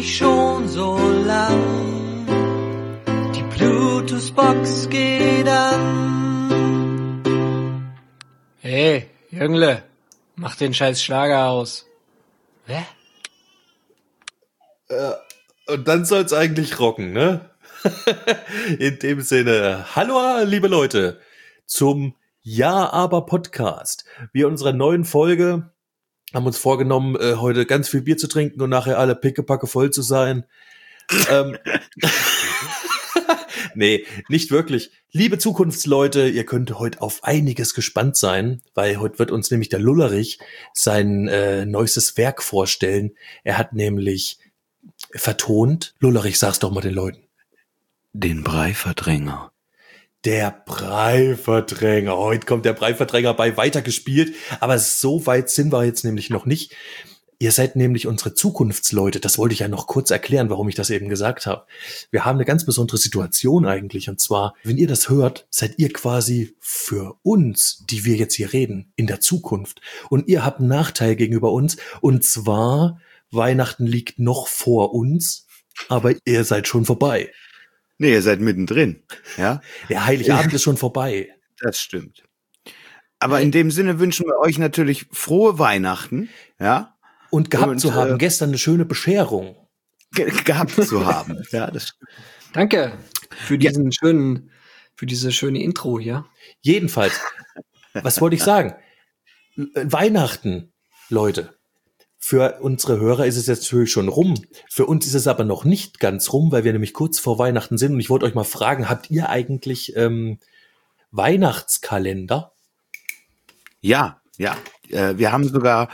ich schon so lang. Die Bluetooth-Box geht an. Hey, Jüngle, mach den scheiß Schlager aus. Hä? Und dann soll's eigentlich rocken, ne? In dem Sinne, hallo liebe Leute zum Ja, aber Podcast. Wir in unserer neuen Folge haben uns vorgenommen, heute ganz viel Bier zu trinken und nachher alle pickepacke voll zu sein. Nee, nicht wirklich. Liebe Zukunftsleute, ihr könnt heute auf einiges gespannt sein, weil heute wird uns nämlich der Lullerich sein neuestes Werk vorstellen. Er hat nämlich vertont, Lullerich, sag's doch mal den Leuten. Den Breiverdränger. Der Breiverdränger. Heute kommt der Breiverdränger bei weitergespielt. Aber so weit sind wir jetzt nämlich noch nicht. Ihr seid nämlich unsere Zukunftsleute. Das wollte ich ja noch kurz erklären, warum ich das eben gesagt habe. Wir haben eine ganz besondere Situation eigentlich. Und zwar, wenn ihr das hört, seid ihr quasi für uns, die wir jetzt hier reden, in der Zukunft. Und ihr habt einen Nachteil gegenüber uns. Und zwar, Weihnachten liegt noch vor uns, aber ihr seid schon vorbei. Nee, ihr seid mittendrin, ja? Der Heiligabend ist schon vorbei. Das stimmt. Aber in dem Sinne wünschen wir euch natürlich frohe Weihnachten, ja? Und gehabt zu haben, gestern eine schöne Bescherung. Gehabt zu haben, ja, das stimmt. Danke für diese schöne Intro hier. Jedenfalls, was wollte ich sagen? Weihnachten, Leute. Für unsere Hörer ist es jetzt natürlich schon rum. Für uns ist es aber noch nicht ganz rum, weil wir nämlich kurz vor Weihnachten sind. Und ich wollte euch mal fragen, habt ihr eigentlich Weihnachtskalender? Ja. Wir haben sogar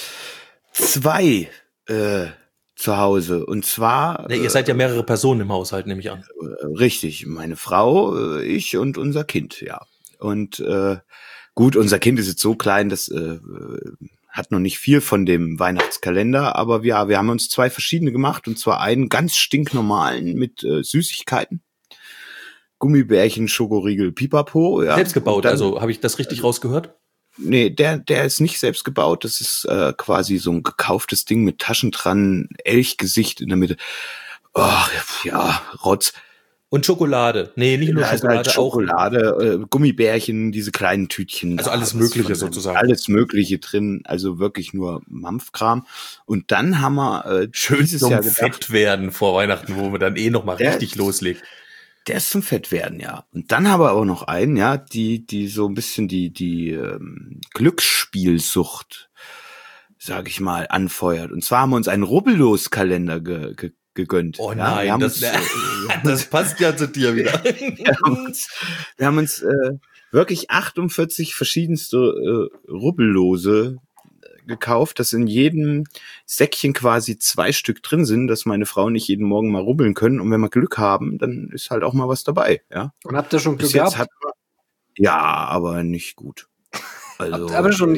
2 zu Hause. Und zwar... Ihr seid ja mehrere Personen im Haushalt, nehme ich an. Richtig, meine Frau, ich und unser Kind, ja. Und gut, unser Kind ist jetzt so klein, das hat noch nicht viel von dem Weihnachtskalender, aber wir haben uns 2 verschiedene gemacht, und zwar einen ganz stinknormalen mit Süßigkeiten, Gummibärchen, Schokoriegel, Pipapo. Ja. Selbst gebaut, also habe ich das richtig rausgehört? Nee, der ist nicht selbst gebaut, das ist quasi so ein gekauftes Ding mit Taschen dran, Elchgesicht in der Mitte. Oh, ja, Rotz. Und Schokolade. Nee, nicht nur Schokolade, halt Schokolade, Gummibärchen, diese kleinen Tütchen. Also alles Mögliche sozusagen. Alles Mögliche drin, also wirklich nur Mampfkram. Und dann haben wir schön zum Fett werden vor Weihnachten, wo wir dann noch mal richtig loslegen. Der ist zum Fett werden, ja. Und dann haben wir aber noch einen, ja, die so ein bisschen die Glücksspielsucht, sag ich mal, anfeuert. Und zwar haben wir uns einen Rubbellos-Kalender gegönnt. Oh nein, ja, das passt ja zu dir wieder. Wir haben uns wirklich 48 verschiedenste Rubbellose gekauft, dass in jedem Säckchen quasi 2 Stück drin sind, dass meine Frau nicht jeden Morgen mal rubbeln können. Und wenn wir Glück haben, dann ist halt auch mal was dabei. Ja. Und habt ihr schon Glück gehabt? Ja, aber nicht gut. Also, aber schon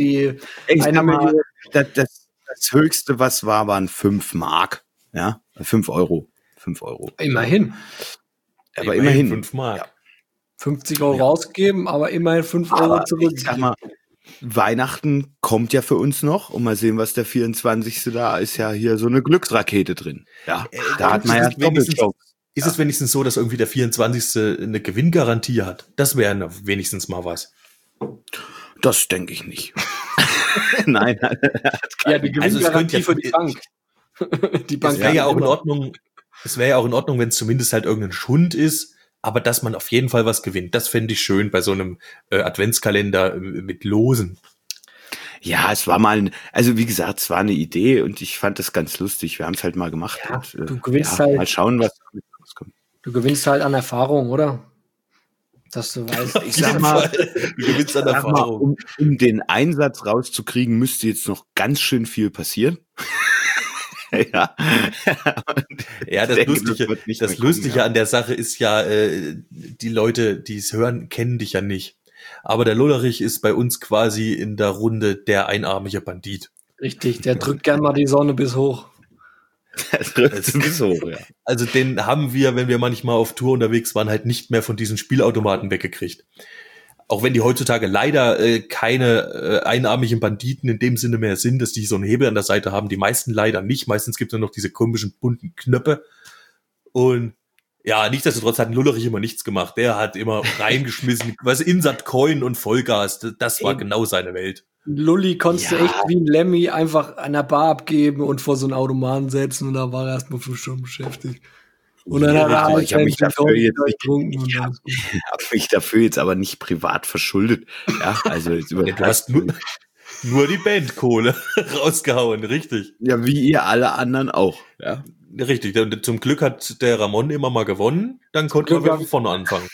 das Höchste, was waren 5 Mark. Ja, 5 Euro. 5 Euro. Immerhin. Aber immerhin 5 Mark. Ja. 50 Euro rausgeben, aber immerhin 5 Euro zurück. Ich sag mal, Weihnachten kommt ja für uns noch, und mal sehen, was der 24. da ist, ja hier so eine Glücksrakete drin. Ja, da hat man ja Doppelchance. Ist es wenigstens so, dass irgendwie der 24. eine Gewinngarantie hat? Das wäre wenigstens mal was. Das denke ich nicht. Nein. Ja, die Gewinngarantie für die Bank. Die Bank wäre ja auch in Ordnung. Es wäre ja auch in Ordnung, wenn es zumindest halt irgendein Schund ist, aber dass man auf jeden Fall was gewinnt. Das fände ich schön bei so einem Adventskalender mit Losen. Ja, es war mal, also wie gesagt, es war eine Idee und ich fand das ganz lustig. Wir haben es halt mal gemacht. Ja, und, du gewinnst halt. Mal schauen, was damit rauskommt. Du gewinnst halt an Erfahrung, oder? Dass du weißt. Ich sag mal, du gewinnst an Erfahrung. Um den Einsatz rauszukriegen, müsste jetzt noch ganz schön viel passieren. Ja, das Lustige an der Sache ist ja, die Leute, die es hören, kennen dich ja nicht. Aber der Lullerich ist bei uns quasi in der Runde der einarmige Bandit. Richtig, der drückt gern mal die Sonne bis hoch. Bis hoch, ja. Also den haben wir, wenn wir manchmal auf Tour unterwegs waren, halt nicht mehr von diesen Spielautomaten weggekriegt. Auch wenn die heutzutage leider keine einarmigen Banditen in dem Sinne mehr sind, dass die so einen Hebel an der Seite haben. Die meisten leider nicht. Meistens gibt es nur noch diese komischen bunten Knöpfe. Und ja, nichtsdestotrotz hat ein Lullerich immer nichts gemacht. Der hat immer reingeschmissen, was Insert Coin und Vollgas. Das war genau seine Welt. Lulli konntest du echt wie ein Lemmy einfach an der Bar abgeben und vor so einen Automaten setzen und da war er erstmal 5 Stunden beschäftigt. Und dann hat er ich habe mich dafür jetzt getrunken. ich hab mich dafür jetzt aber nicht privat verschuldet. Ja, also jetzt Du hast nur die Bandkohle rausgehauen, richtig. Ja, wie ihr alle anderen auch. Ja, Richtig. Und zum Glück hat der Ramon immer mal gewonnen. Dann konnten wir wieder von vorne anfangen.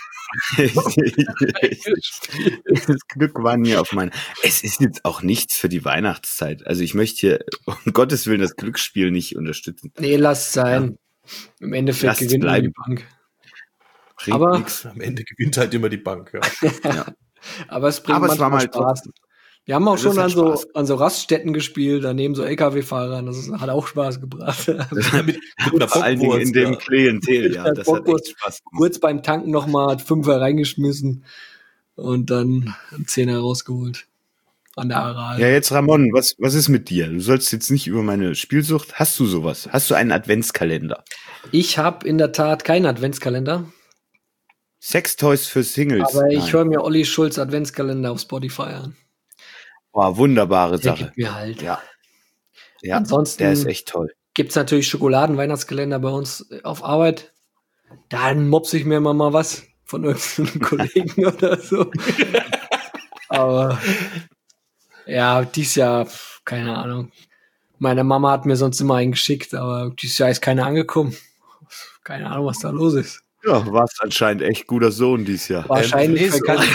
das Glück war nie auf meinen. Es ist jetzt auch nichts für die Weihnachtszeit. Also ich möchte hier um Gottes Willen das Glücksspiel nicht unterstützen. Nee, lass es sein. Im Endeffekt Lasst es gewinnt bleiben. die Bank. Bringt Aber- nix. Am Ende gewinnt halt immer die Bank. Ja. Aber es bringt Aber es war manchmal mal Spaß. Wir haben auch Also es schon hat Spaß. an so Raststätten gespielt, daneben so LKW-Fahrern. Hat auch Spaß gebracht. mit einer Vor allen Dingen in Bockwurst, dem ja. Klientel, ja. Der Das hat Bockwurst echt Spaß gemacht. Kurz beim Tanken nochmal 5er reingeschmissen und dann 10er rausgeholt. An der Aral. Ja, jetzt Ramon, was ist mit dir? Du sollst jetzt nicht über meine Spielsucht. Hast du sowas? Hast du einen Adventskalender? Ich habe in der Tat keinen Adventskalender, Sextoys für Singles. aber ich Nein. höre mir Olli Schulz Adventskalender auf Spotify an. Boah, wunderbare Der Sache. gibt mir halt. Ja. Ja, Ansonsten der ist echt toll. gibt's natürlich Schokoladen-Weihnachtskalender bei uns auf Arbeit. Dann mopse ich mir immer mal was von irgendeinem Kollegen oder so. Aber ja, dieses Jahr, keine Ahnung. Meine Mama hat mir sonst immer einen geschickt, aber dieses Jahr ist keiner angekommen. Keine Ahnung, was da los ist. Ja, warst anscheinend echt guter Sohn dieses Jahr. Wahrscheinlich nee, verkackt.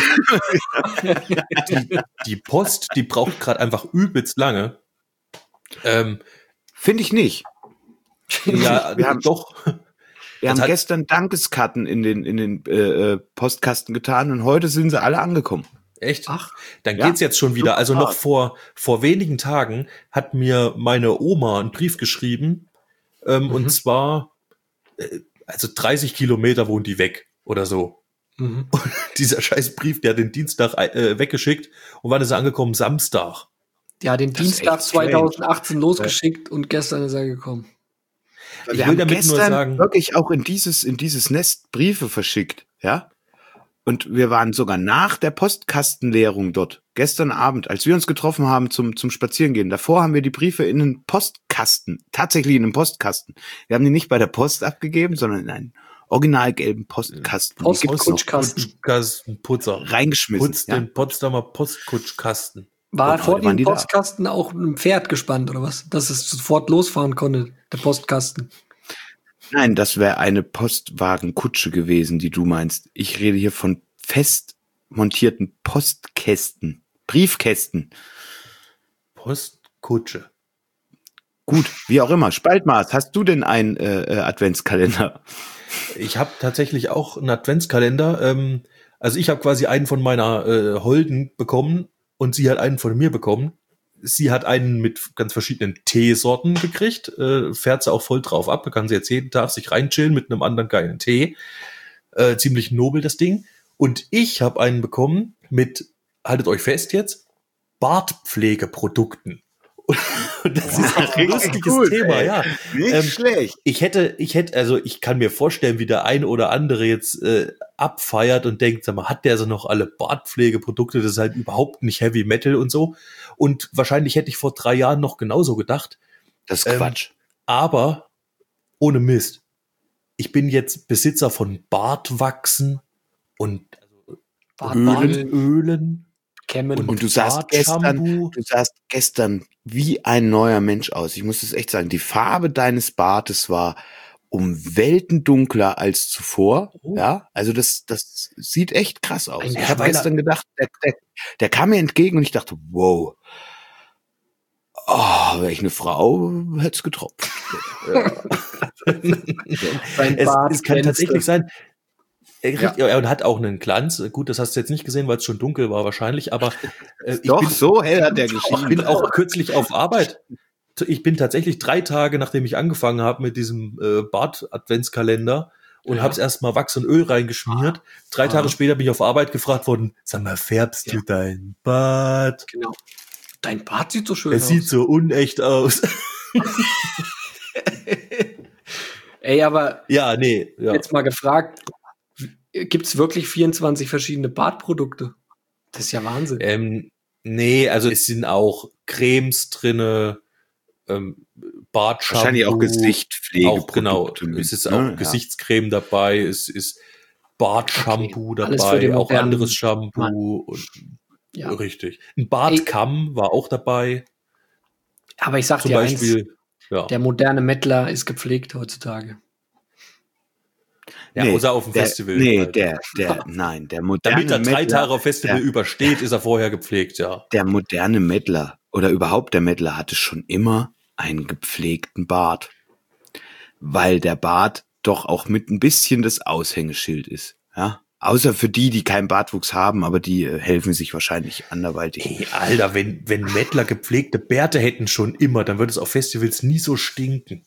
Die Post, die braucht gerade einfach übelst lange. Finde ich nicht. Ja, Wir haben- doch. Wir Das haben hat- gestern Dankeskarten in den Postkasten getan und heute sind sie alle angekommen. Echt? Ach, Dann ja. geht's jetzt schon wieder. Also Super. noch vor wenigen Tagen hat mir meine Oma einen Brief geschrieben. Und zwar, also 30 Kilometer wohnt die weg oder so. mhm. Dieser scheiß Brief, der hat den Dienstag weggeschickt. Und wann ist er angekommen? Samstag. Ja, den Das ist Dienstag echt strange. 2018 losgeschickt und gestern ist er gekommen. Ich Wir will haben damit nur gestern sagen- wirklich auch in dieses Nest Briefe verschickt, ja. Und wir waren sogar nach der Postkastenleerung dort, gestern Abend, als wir uns getroffen haben zum Spazierengehen. Davor haben wir die Briefe in einen Postkasten, tatsächlich in einen Postkasten. Wir haben die nicht bei der Post abgegeben, sondern in einen original gelben Postkasten. Die gibt's noch. Postkutschkasten, Putzer. Reingeschmissen. Putzt Ja. den Potsdamer Postkutschkasten. War Und vor heute waren dem die da. Postkasten auch ein Pferd gespannt oder was? Dass es sofort losfahren konnte, der Postkasten. Nein, das wäre eine Postwagenkutsche gewesen, die du meinst. Ich rede hier von fest montierten Postkästen, Briefkästen. Postkutsche. Gut, wie auch immer. Spaltmaß, hast du denn einen Adventskalender? Ich habe tatsächlich auch einen Adventskalender. Also ich habe quasi einen von meiner Holden bekommen und sie hat einen von mir bekommen. Sie hat einen mit ganz verschiedenen Teesorten gekriegt. Fährt sie auch voll drauf ab. Da kann sie jetzt jeden Tag sich reinchillen mit einem anderen geilen Tee. Ziemlich nobel das Ding. Und ich habe einen bekommen mit, haltet euch fest jetzt, Bartpflegeprodukten. Und das ist auch ein richtig lustiges gut, Thema, ey. ja. Nicht schlecht. Also ich kann mir vorstellen, wie der ein oder andere jetzt abfeiert und denkt, sag mal, hat der so noch alle Bartpflegeprodukte? Das ist halt überhaupt nicht Heavy Metal und so. Und wahrscheinlich hätte ich vor 3 Jahren noch genauso gedacht. Das ist Quatsch. Aber ohne Mist. Ich bin jetzt Besitzer von Bartwachsen und Ölen. Kämmen. Und du sahst Bartshampoo. gestern wie ein neuer Mensch aus. Ich muss es echt sagen. Die Farbe deines Bartes war um Welten dunkler als zuvor. Oh. Ja, also das sieht echt krass aus. Ein Ich habe Schweiler- gestern gedacht, der kam mir entgegen und ich dachte, wow. Oh, wäre ich eine Frau, hätte es getropft. Sein Bart Es kann glänzte. tatsächlich sein. Er hat auch einen Glanz. Gut, das hast du jetzt nicht gesehen, weil es schon dunkel war wahrscheinlich, aber Doch, so hell hat der ich geschrieben. bin auch kürzlich auf Arbeit. Ich bin tatsächlich 3 Tage, nachdem ich angefangen habe mit diesem Bart-Adventskalender und hab's erstmal Wachs und Öl reingeschmiert. 3 Tage später bin ich auf Arbeit gefragt worden, sag mal, färbst du dein Bart? Genau. Dein Bart sieht so schön aus. Es sieht so unecht aus. Ey, aber Ja, nee. Ja. jetzt mal gefragt, gibt's wirklich 24 verschiedene Bartprodukte? Das ist ja Wahnsinn. Nee, also es sind auch Cremes drinne, Bartshampoo. Wahrscheinlich auch Gesichtspflegeprodukte. Auch, genau. mit, Es ist auch ne? Gesichtscreme dabei, es ist Bartshampoo Okay. Alles für den dabei, auch modernen anderes Shampoo. Und, Ja. Richtig. Ein Bartkamm war auch dabei. Aber ich sag Zum dir Beispiel. Ja. der moderne Mettler ist gepflegt heutzutage. Ja, Nee, außer auf dem der, Festival. Nee, halt. der moderne Damit er 3 Mettler, Tage auf Festival übersteht, ist er vorher gepflegt, ja. der moderne Mettler oder überhaupt der Mettler hatte schon immer einen gepflegten Bart. Weil der Bart doch auch mit ein bisschen das Aushängeschild ist. Ja? Außer für die keinen Bartwuchs haben, aber die helfen sich wahrscheinlich anderweitig. Hey, Alter, wenn Mettler gepflegte Bärte hätten schon immer, dann würde es auf Festivals nie so stinken.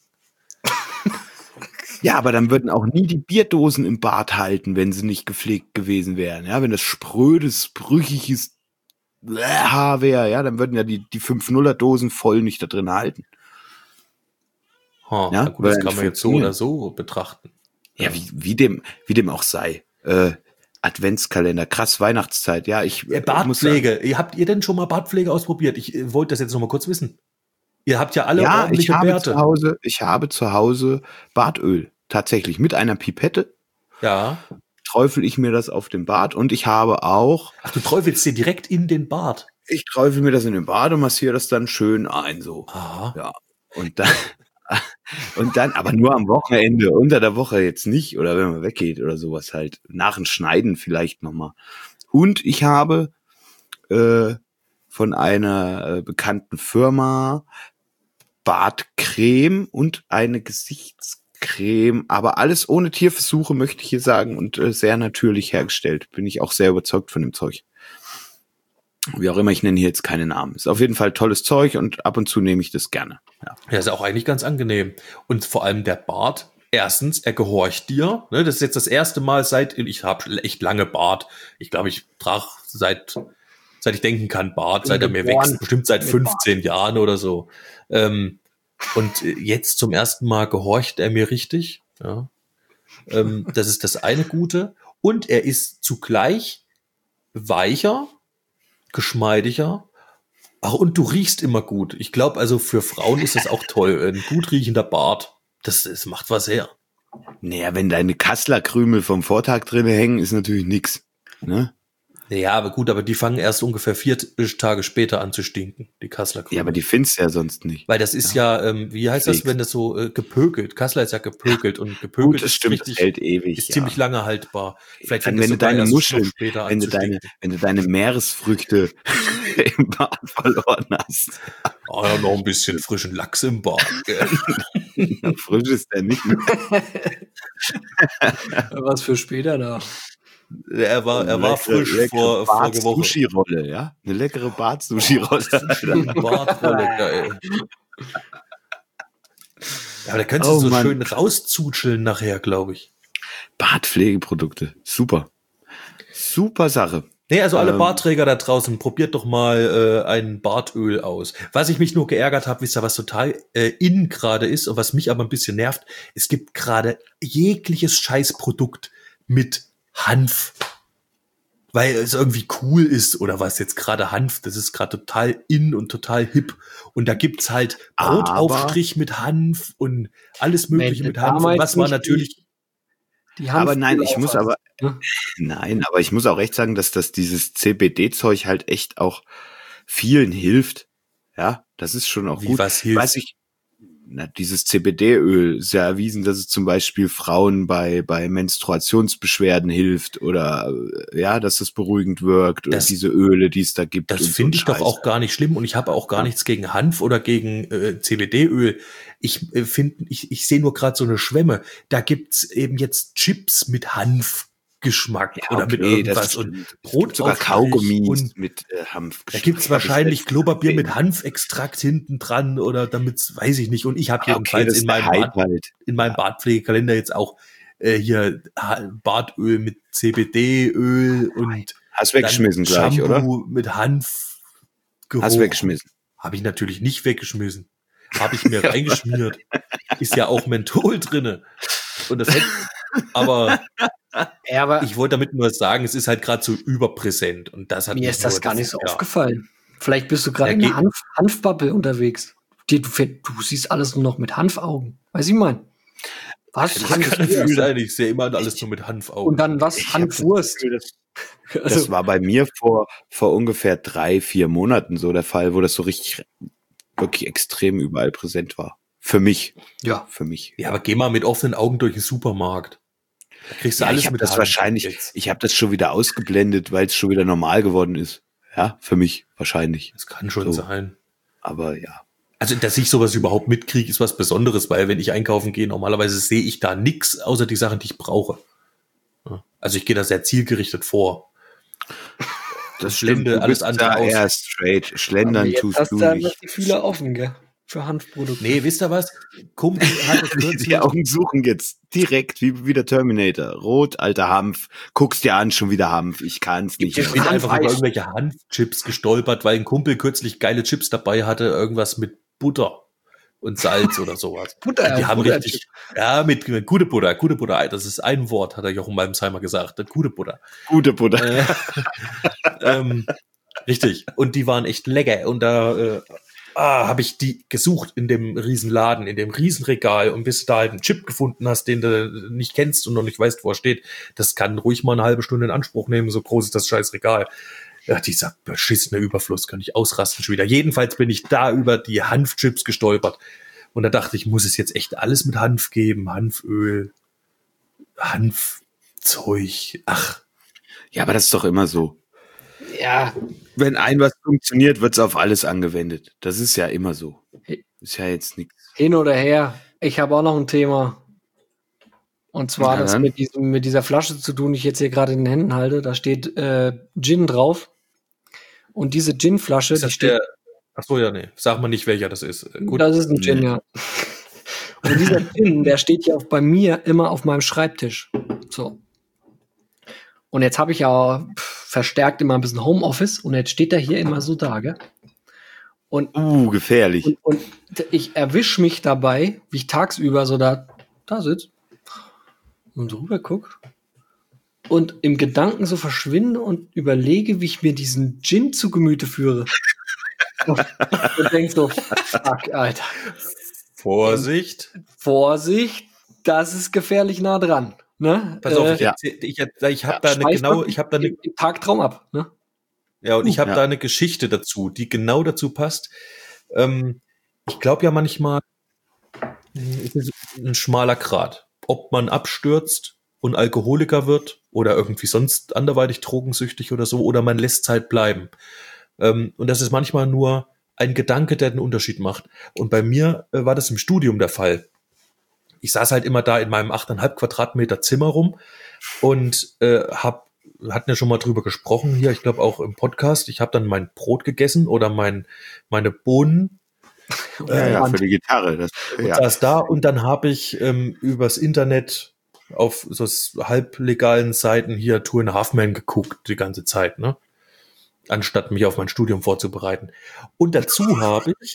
Ja, aber dann würden auch nie die Bierdosen im Bart halten, wenn sie nicht gepflegt gewesen wären. Ja, wenn das sprödes, brüchiges Haar wäre, ja, dann würden ja die 5-0er-Dosen voll nicht da drin halten. Ja, Ja, na gut, das weil kann man jetzt so funktioniert. oder so betrachten. Ja, wie dem auch sei. Adventskalender, krass Weihnachtszeit. Ja, ich muss sagen, Bartpflege. Habt ihr denn schon mal Bartpflege ausprobiert? Ich wollte das jetzt noch mal kurz wissen. Ihr habt ja alle ja, ich ordentliche habe Bärte. ich habe zu Hause Bartöl. Tatsächlich mit einer Pipette Ja. träufel ich mir das auf den Bart und ich habe auch, Ach, du träufelst dir direkt in den Bart. ich träufel mir das in den Bart und massiere das dann schön ein, so. Aha. Ja. Und dann, aber nur am Wochenende, unter der Woche jetzt nicht, oder wenn man weggeht oder sowas halt. Nach dem Schneiden vielleicht nochmal. Und ich habe von einer bekannten Firma Bartcreme und eine Gesichtscreme, aber alles ohne Tierversuche, möchte ich hier sagen, und sehr natürlich hergestellt. Bin ich auch sehr überzeugt von dem Zeug. Wie auch immer, ich nenne hier jetzt keine Namen. Ist auf jeden Fall tolles Zeug und ab und zu nehme ich das gerne. Ja. Ja, ist auch eigentlich ganz angenehm. Und vor allem der Bart. Erstens, er gehorcht dir. Ne, das ist jetzt das erste Mal ich habe echt lange Bart. Ich glaube, ich trage seit ich denken kann Bart, seit er mir wächst. Bestimmt seit 15 Jahren oder so. Und jetzt zum ersten Mal gehorcht er mir richtig. Ja. Das ist das eine Gute. Und er ist zugleich weicher, geschmeidiger. Ach, und du riechst immer gut. Ich glaube, also für Frauen ist das auch toll. Ein gut riechender Bart, das macht was her. Naja, wenn deine Kasslerkrümel vom Vortag drin hängen, ist natürlich nix. Ne? Ja, aber gut, aber die fangen erst ungefähr 4 Tage später an zu stinken, die Kassler Krümel. Ja, aber die findest du ja sonst nicht. Weil das ist ja, wie heißt das, wenn das so gepökelt? Kassler ist ja gepökelt und gepökelt Gut, das ist stimmt, richtig, das hält ewig. ist ja. ziemlich lange haltbar. Vielleicht Dann, fängt es wenn du sogar deine erst noch Muscheln, später an wenn du zu stinken. deine Meeresfrüchte im Bad verloren hast. Oh, ja, noch ein bisschen frischen Lachs im Bart. Gell? Na, frisch ist der nicht mehr. Was für später da. Er war frisch vor Woche. Sushi-Rolle, ja? Eine leckere Bart-Sushi-Rolle. Bartrolle, geil. Ja, aber da könntest du Oh, so Mann. schön rauszutscheln nachher, glaube ich. Bartpflegeprodukte. Super. Super Sache. Nee, also alle Bartträger da draußen, probiert doch mal ein Bartöl aus. Was ich mich nur geärgert habe, wisst ihr, was total in gerade ist und was mich aber ein bisschen nervt, es gibt gerade jegliches Scheißprodukt mit Hanf. Weil es irgendwie cool ist oder was jetzt gerade Hanf, das ist gerade total in und total hip. Und da gibt's halt Brotaufstrich mit Hanf und alles mögliche mit Hanf. Und was war natürlich... Aber nein, ich muss aber, Ne? nein, aber ich muss auch echt sagen, dass dieses CBD-Zeug halt echt auch vielen hilft. Ja, das ist schon auch Wie gut. was hilft? Weiß ich, dieses CBD-Öl ist ja erwiesen, dass es zum Beispiel Frauen bei Menstruationsbeschwerden hilft oder ja, dass das beruhigend wirkt oder diese Öle, die es da gibt. Das und so finde ich doch Scheiß. auch gar nicht schlimm und ich habe auch gar nichts gegen Hanf oder gegen CBD-Öl. Ich sehe nur gerade so eine Schwemme. Da gibt's eben jetzt Chips mit Hanfgeschmack Ja, oder mit okay, irgendwas das und stimmt. Es Brot gibt sogar Kaugummis mit Hanf. da gibt's wahrscheinlich Klopapier mit Hanfextrakt hinten dran oder damit's, weiß ich nicht. Und ich habe jedenfalls in meinem Bartpflegekalender jetzt auch Bartöl mit CBD-Öl und Hast weggeschmissen gleich, Shampoo oder? mit Hanfgeruch. Hast weggeschmissen. Habe ich natürlich nicht weggeschmissen. Habe ich mir reingeschmiert. Ist ja auch Menthol drinne. Und das aber Ja, aber ich wollte damit nur sagen, es ist halt gerade so überpräsent. Und das hat mir mich ist das nur- gar nicht so ja. aufgefallen. Vielleicht bist du gerade Ja, in der geht- Hanfbubble unterwegs. Du siehst alles nur noch mit Hanfaugen. Weiß ich mein. Was? Das kann natürlich sein. Ich sehe immer alles nur mit Hanfaugen. Und dann was? Ich hab das Hanfwurst. Gefühl, Das Also, war bei mir vor ungefähr 3-4 Monaten so der Fall, wo das so richtig, wirklich extrem überall präsent war. Für mich. ja. Für mich. Ja, aber geh mal mit offenen Augen durch den Supermarkt. Da kriegst du Ja, alles ich habe mit das Hanf wahrscheinlich, jetzt. ich habe das schon wieder ausgeblendet, weil es schon wieder normal geworden ist. Ja, für mich wahrscheinlich. Das kann schon So. sein. Aber ja. Also, dass ich sowas überhaupt mitkriege, ist was Besonderes, weil wenn ich einkaufen gehe, normalerweise sehe ich da nichts, außer die Sachen, die ich brauche. Ja. Also ich gehe da sehr zielgerichtet vor. Das blende stimmt. Du alles bist andere da aus. eher straight. Schlendern jetzt tust hast du du einfach nicht. die Fühler offen, gell? Für Hanfprodukte. Nee, wisst ihr was? Kumpel hat es kürzlich. Die Augen suchen jetzt direkt wie der Terminator. Rot, alter Hanf. Guckst dir an, schon wieder Hanf. Ich kann's nicht. Ich bin einfach über Hanfeis. irgendwelche Hanfchips gestolpert, weil ein Kumpel kürzlich geile Chips dabei hatte, irgendwas mit Butter und Salz oder sowas. Butter, Die haben Butter- richtig, ja, mit gute Butter, das ist ein Wort, hat der Jochen Malmsheimer gesagt, gute Butter. Gute Butter. Richtig, und die waren echt lecker und da habe ich die gesucht in dem Riesenladen, in dem Riesenregal und bis du da halt einen Chip gefunden hast, den du nicht kennst und noch nicht weißt, wo er steht, das kann ruhig mal eine halbe Stunde in Anspruch nehmen, so groß ist das scheiß Regal. Ja, dieser beschissene Überfluss, kann ich ausrasten schon wieder. Jedenfalls bin ich da über die Hanfchips gestolpert. Und da dachte ich, muss es jetzt echt alles mit Hanf geben? Hanföl, Hanfzeug, ach. Ja, aber das ist doch immer so. Ja, Wenn was funktioniert, wird's auf alles angewendet. Das ist ja immer so. Ist ja jetzt nichts. hin oder her. Ich habe auch noch ein Thema. Und zwar Na das dann. mit dieser Flasche zu tun, die ich jetzt hier gerade in den Händen halte. Da steht Gin drauf. Und diese Gin-Flasche, Ist die das steht. ach so, ja, nee. Sag mal nicht, welcher das ist. Gut. Das ist ein Gin, Nee. ja. Und dieser Gin, der steht ja auch bei mir immer auf meinem Schreibtisch. So. Und jetzt habe ich ja verstärkt immer ein bisschen Homeoffice und jetzt steht er hier immer so da, gell? Und Gefährlich. Und ich erwische mich dabei, wie ich tagsüber so da sitze und drüber gucke und im Gedanken so verschwinde und überlege, wie ich mir diesen Gin zu Gemüte führe. und denk so, fuck, Alter, Vorsicht. Vorsicht, das ist gefährlich nah dran. Ne? Pass auf, ja. ich habe da eine genau, ich habe da eine, im Tagtraum ab. Ne? ja, und ich habe Ja. da eine Geschichte dazu, die genau dazu passt. Ich glaube ja manchmal, es ist ein schmaler Grat, ob man abstürzt und Alkoholiker wird oder irgendwie sonst anderweitig drogensüchtig oder so, oder man lässt Zeit bleiben. Und das ist manchmal nur ein Gedanke, der den Unterschied macht. Und bei mir war das im Studium der Fall. Ich saß halt immer da in meinem 8,5 Quadratmeter Zimmer rum und hatten ja schon mal drüber gesprochen hier, ich glaube auch im Podcast. Ich habe dann mein Brot gegessen oder meine Bohnen Ja, für die Gitarre. Das, und ja. saß da und dann habe ich übers Internet auf so halblegalen Seiten hier Two and a Half Men geguckt die ganze Zeit, ne? Anstatt mich auf mein Studium vorzubereiten. Und dazu habe ich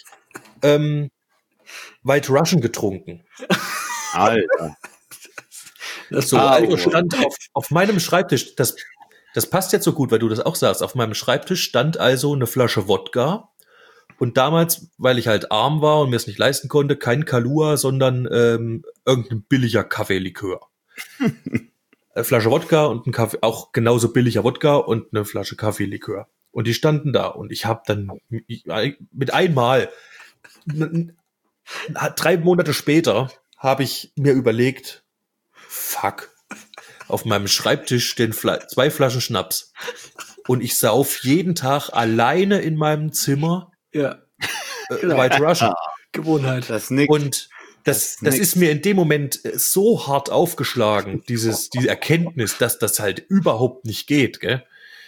White Russian getrunken. Alter. So, also stand auf meinem Schreibtisch, das passt jetzt so gut, weil du das auch sagst, auf meinem Schreibtisch stand also eine Flasche Wodka und damals, weil ich halt arm war und mir es nicht leisten konnte, kein Kahlua, sondern irgendein billiger Kaffeelikör. Eine Flasche Wodka und ein Kaffee, auch genauso billiger Wodka und eine Flasche Kaffeelikör. Und die standen da und ich habe dann mit einmal 3 Monate später habe ich mir überlegt, fuck, auf meinem Schreibtisch stehen 2 Flaschen Schnaps und ich sauf jeden Tag alleine in meinem Zimmer Ja, genau. White Russian. Gewohnheit. Das nix. Und das nix. ist mir in dem Moment so hart aufgeschlagen, diese Erkenntnis, dass das halt überhaupt nicht geht, gell?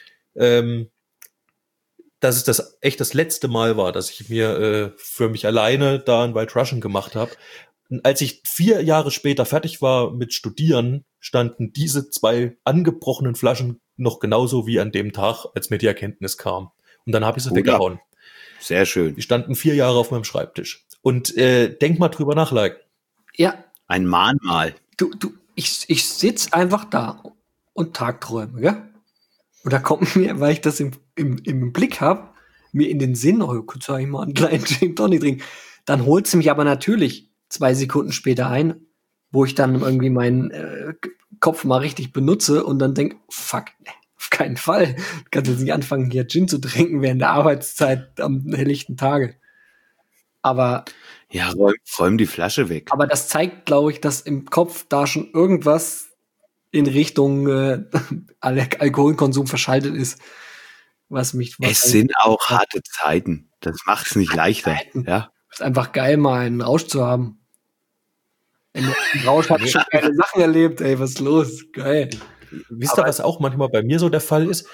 Dass es das echt das letzte Mal war, dass ich mir für mich alleine da ein White Russian gemacht habe. als ich 4 Jahre später fertig war mit Studieren, standen diese 2 angebrochenen Flaschen noch genauso wie an dem Tag, als mir die Erkenntnis kam. Und dann habe ich sie weggehauen. Sehr schön. Die standen 4 Jahre auf meinem Schreibtisch. Und denk mal drüber nach, Like. Ja, Ein Mahnmal. ich sitz einfach da und tagträume, gell? Und da kommt mir, weil ich das im Blick habe, mir in den Sinn, oh, kurz sag ich mal einen kleinen Gin Tonic trinken. Dann holt es mich aber natürlich 2 Sekunden später ein, wo ich dann irgendwie meinen Kopf mal richtig benutze und dann denke, fuck, auf keinen Fall. Du kannst jetzt nicht anfangen, hier Gin zu trinken während der Arbeitszeit am helllichten Tage. Aber Ja, räum die Flasche weg. Aber das zeigt, glaube ich, dass im Kopf da schon irgendwas in Richtung Alkoholkonsum verschaltet ist, was mich. Es sind auch harte Zeiten. Das macht es nicht leichter. Ja. Ist einfach geil, mal einen Rausch zu haben. Ein Rausch hat schon geile Sachen erlebt, ey, was ist los? Geil. Wisst ihr, was auch manchmal bei mir so der Fall ist?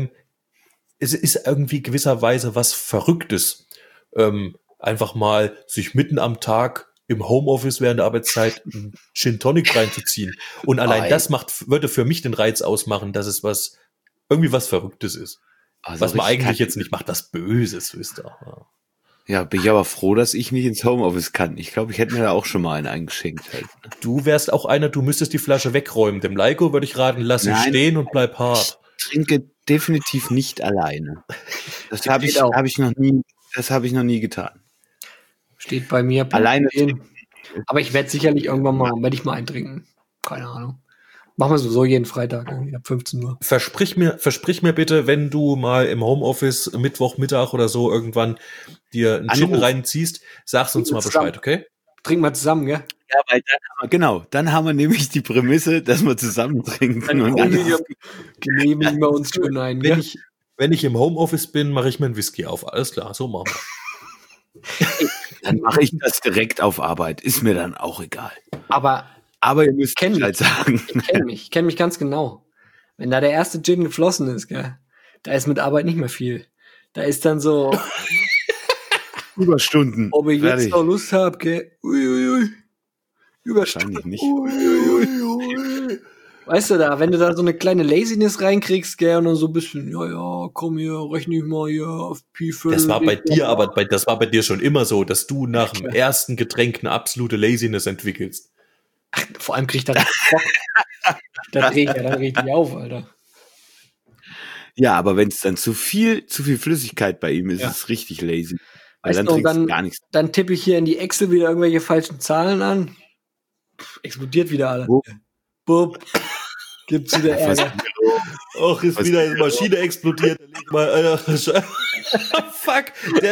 Es ist irgendwie gewisserweise was Verrücktes. Einfach mal sich mitten am Tag im Homeoffice während der Arbeitszeit einen Gin Tonic reinzuziehen. Und allein das würde für mich den Reiz ausmachen, dass es irgendwie was Verrücktes ist. Also was man richtig eigentlich jetzt nicht macht, das Böses, wisst ihr. Ja, bin ich aber froh, dass ich nicht ins Homeoffice kann. Ich glaube, ich hätte mir da auch schon mal einen eingeschenkt. Halt. Du wärst auch einer, du müsstest die Flasche wegräumen. Dem Leiko würde ich raten, lass sie stehen und bleib hart. Ich trinke definitiv nicht alleine. Das habe ich noch nie getan. Steht bei mir. Alleine. Aber ich werde sicherlich irgendwann mal, werde ich mal eintrinken. Keine Ahnung. Machen wir so jeden Freitag, ab 15 Uhr. Versprich mir bitte, wenn du mal im Homeoffice Mittwochmittag oder so irgendwann dir einen Gin reinziehst, sagst uns mal Bescheid, okay? Trinken wir zusammen, gell? Ja, weil dann haben wir nämlich die Prämisse, dass wir zusammen trinken. Und genehmigen wir uns schon ein. Wenn ich im Homeoffice bin, mache ich mir einen Whisky auf. Alles klar, so machen wir. Dann mache ich das direkt auf Arbeit. Ist mir dann auch egal. Aber ihr müsst halt sagen. Ich kenne mich ganz genau. Wenn da der erste Gin geflossen ist, gell, da ist mit Arbeit nicht mehr viel. Da ist dann so Überstunden. Ob ich jetzt noch Lust habe, gell? Überstunden. Wahrscheinlich nicht. Ui. Weißt du da, wenn du da so eine kleine Laziness reinkriegst, gell, und dann so ein bisschen, ja, komm hier, rechne ich mal hier auf Pi5. Das war bei dir, aber das war bei dir schon immer so, dass du nach dem ersten Getränk eine absolute Laziness entwickelst. Ach, vor allem kriegt er Bock. Da drehe ich ja dann richtig auf, Alter. Ja, aber wenn es dann zu viel Flüssigkeit bei ihm ist, ist es richtig lazy. Weil Weißt dann du, trinkst du gar nichts. Dann tippe ich hier in die Excel wieder irgendwelche falschen Zahlen an. Explodiert wieder alles. Bup. Gibt's wieder Ärger. Och, ist wieder eine Maschine explodiert. Leg mal, Alter. Fuck.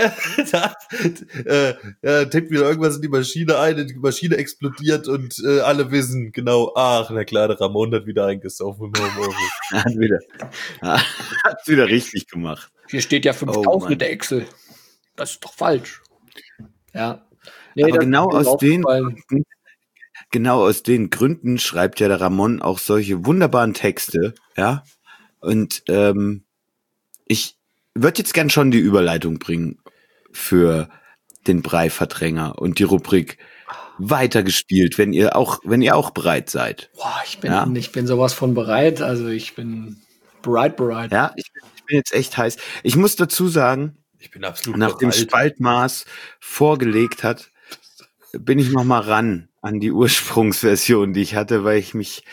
Der tippt wieder irgendwas in die Maschine ein, die Maschine explodiert und alle wissen genau, ach, der kleine Ramon hat wieder eingesoffen im Homeoffice. Hat's wieder richtig gemacht. Hier steht ja 5000 in der Excel. Das ist doch falsch. Ja. Nee, aber genau aus den Gründen schreibt ja der Ramon auch solche wunderbaren Texte, ja. Und ich würde jetzt gern schon die Überleitung bringen für den Breiverdränger und die Rubrik weitergespielt, wenn ihr auch bereit seid. Boah, ich bin sowas von bereit. Also ich bin bereit. Ja, ich bin jetzt echt heiß. Ich muss dazu sagen, ich bin absolut nachdem Spaltmaß vorgelegt hat, bin ich noch mal ran an die Ursprungsversion, die ich hatte, weil ich mich,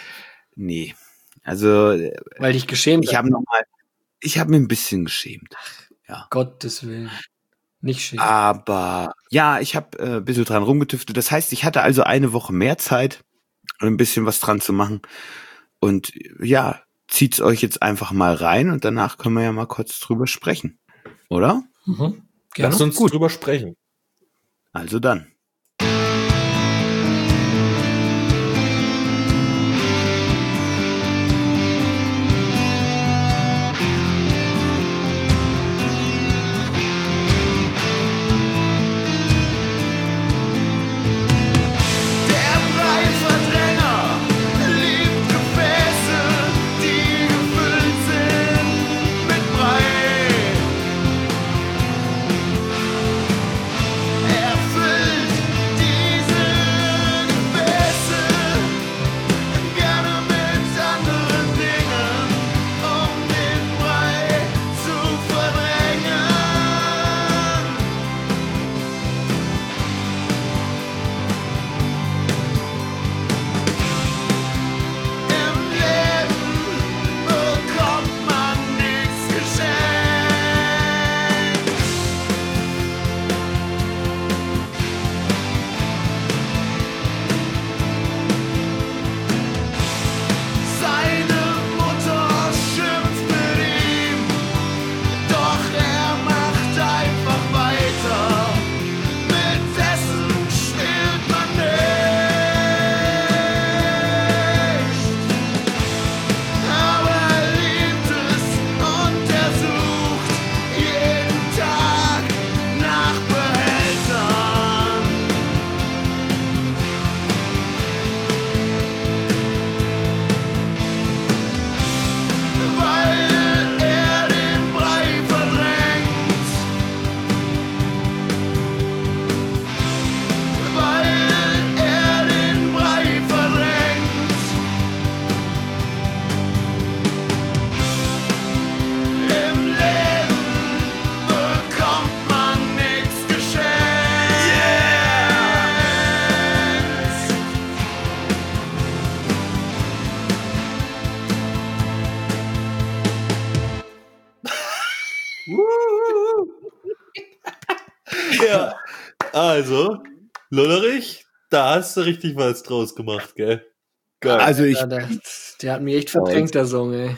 weil dich geschämt hast. Ich habe mir ein bisschen geschämt. Ja. Gottes Willen. Nicht schämen. Aber ja, ich habe ein bisschen dran rumgetüftelt. Das heißt, ich hatte also eine Woche mehr Zeit, ein bisschen was dran zu machen. Und ja, zieht's euch jetzt einfach mal rein und danach können wir ja mal kurz drüber sprechen. Oder? Mhm. Gerne. Lass uns drüber sprechen. Also dann. Erfüllt Ja, also, Lollerich, da hast du richtig was draus gemacht, gell? Geil. Also der hat mich echt verdrängt, der Song, ey.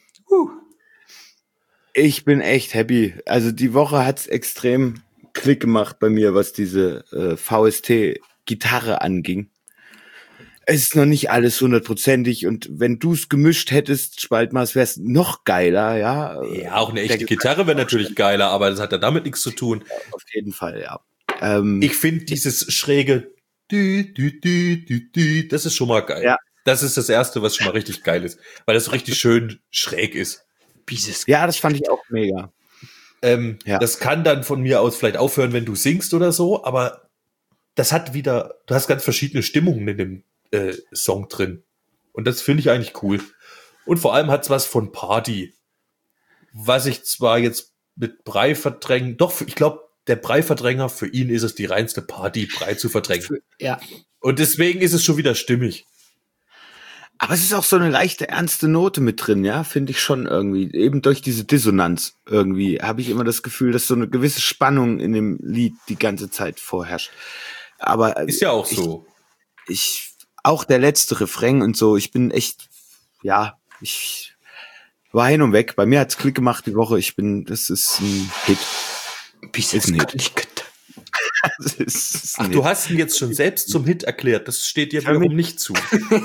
Ich bin echt happy. Also die Woche hat's extrem Klick gemacht bei mir, was diese VST-Gitarre anging. Es ist noch nicht alles 100%ig und wenn du's gemischt hättest, Spaltmaß, wär's noch geiler, ja. Ja, auch eine echte Gitarre wäre natürlich geiler, aber das hat ja damit nichts zu tun. Auf jeden Fall, ja. Ich finde dieses schräge das ist schon mal geil. Ja. Das ist das Erste, was schon mal richtig geil ist, weil das so richtig schön schräg ist. Ja, das fand ich auch mega. Ja. Das kann dann von mir aus vielleicht aufhören, wenn du singst oder so, aber das hat wieder, du hast ganz verschiedene Stimmungen in dem Song drin. Und das finde ich eigentlich cool. Und vor allem hat's was von Party. Was ich zwar jetzt mit Brei verdrängen, doch, ich glaube, der Breiverdränger, für ihn ist es die reinste Party, Brei zu verdrängen. Ja. Und deswegen ist es schon wieder stimmig. Aber es ist auch so eine leichte, ernste Note mit drin, ja, finde ich schon irgendwie. Eben durch diese Dissonanz irgendwie habe ich immer das Gefühl, dass so eine gewisse Spannung in dem Lied die ganze Zeit vorherrscht. Aber ist ja auch so. Ich auch der letzte Refrain und so, ich bin echt, ja, ich war hin und weg. Bei mir hat's Klick gemacht die Woche. Das ist ein Hit. Ist ein Hit. Ach, du hast ihn jetzt schon selbst zum Hit erklärt. Das steht dir wiederum nicht zu.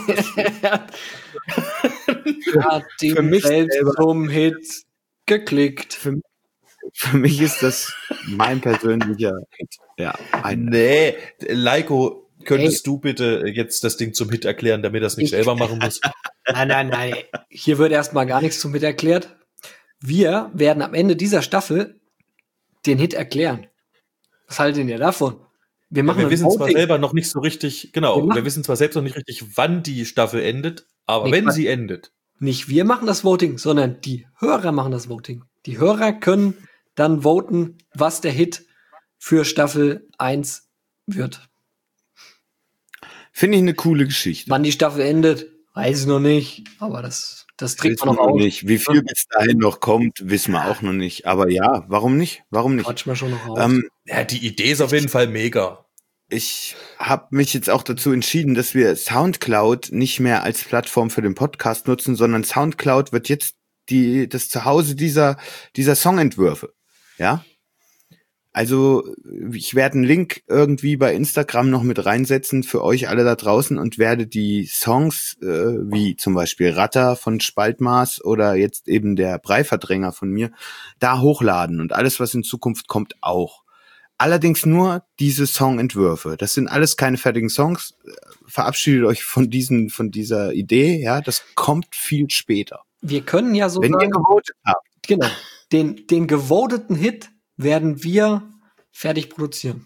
Hat ihn mich selbst selber. zum Hit geklickt. Für mich ist das mein persönlicher Hit. Ja, Nee, Leiko, könntest du bitte jetzt das Ding zum Hit erklären, damit er es nicht selber machen muss? Nein. Hier wird erstmal gar nichts zum Hit erklärt. Wir werden am Ende dieser Staffel den Hit erklären. Was haltet ihr davon? Wir machen Wir ein wissen zwar Voting. selber noch nicht so richtig, genau, Wir wir wissen zwar selbst noch nicht richtig, wann die Staffel endet, aber Nee, wenn Quatsch. sie endet, Nicht wir machen das Voting, sondern die Hörer machen das Voting. Die Hörer können dann voten, was der Hit für Staffel 1 wird. finde ich eine coole Geschichte. Wann die Staffel endet, weiß ich noch nicht. Aber das trägt Wissen man wir noch noch aus. nicht. Wie viel bis dahin noch kommt, wissen wir auch noch nicht. Aber ja, warum nicht? Warum nicht? Quatsch mal schon noch aus. ja, die Idee ist auf jeden Fall mega. Ich habe mich jetzt auch dazu entschieden, dass wir Soundcloud nicht mehr als Plattform für den Podcast nutzen, sondern Soundcloud wird jetzt das Zuhause dieser Songentwürfe. Ja? Also ich werde einen Link irgendwie bei Instagram noch mit reinsetzen für euch alle da draußen und werde die Songs, wie zum Beispiel Ratter von Spaltmaß oder jetzt eben der Breiverdränger von mir, da hochladen und alles, was in Zukunft kommt, auch. Allerdings nur diese Songentwürfe. Das sind alles keine fertigen Songs. Verabschiedet euch von dieser Idee, ja, das kommt viel später. Wir können ja so Wenn ihr sagen, gewotet habt. genau, den gevoteten Hit werden wir fertig produzieren.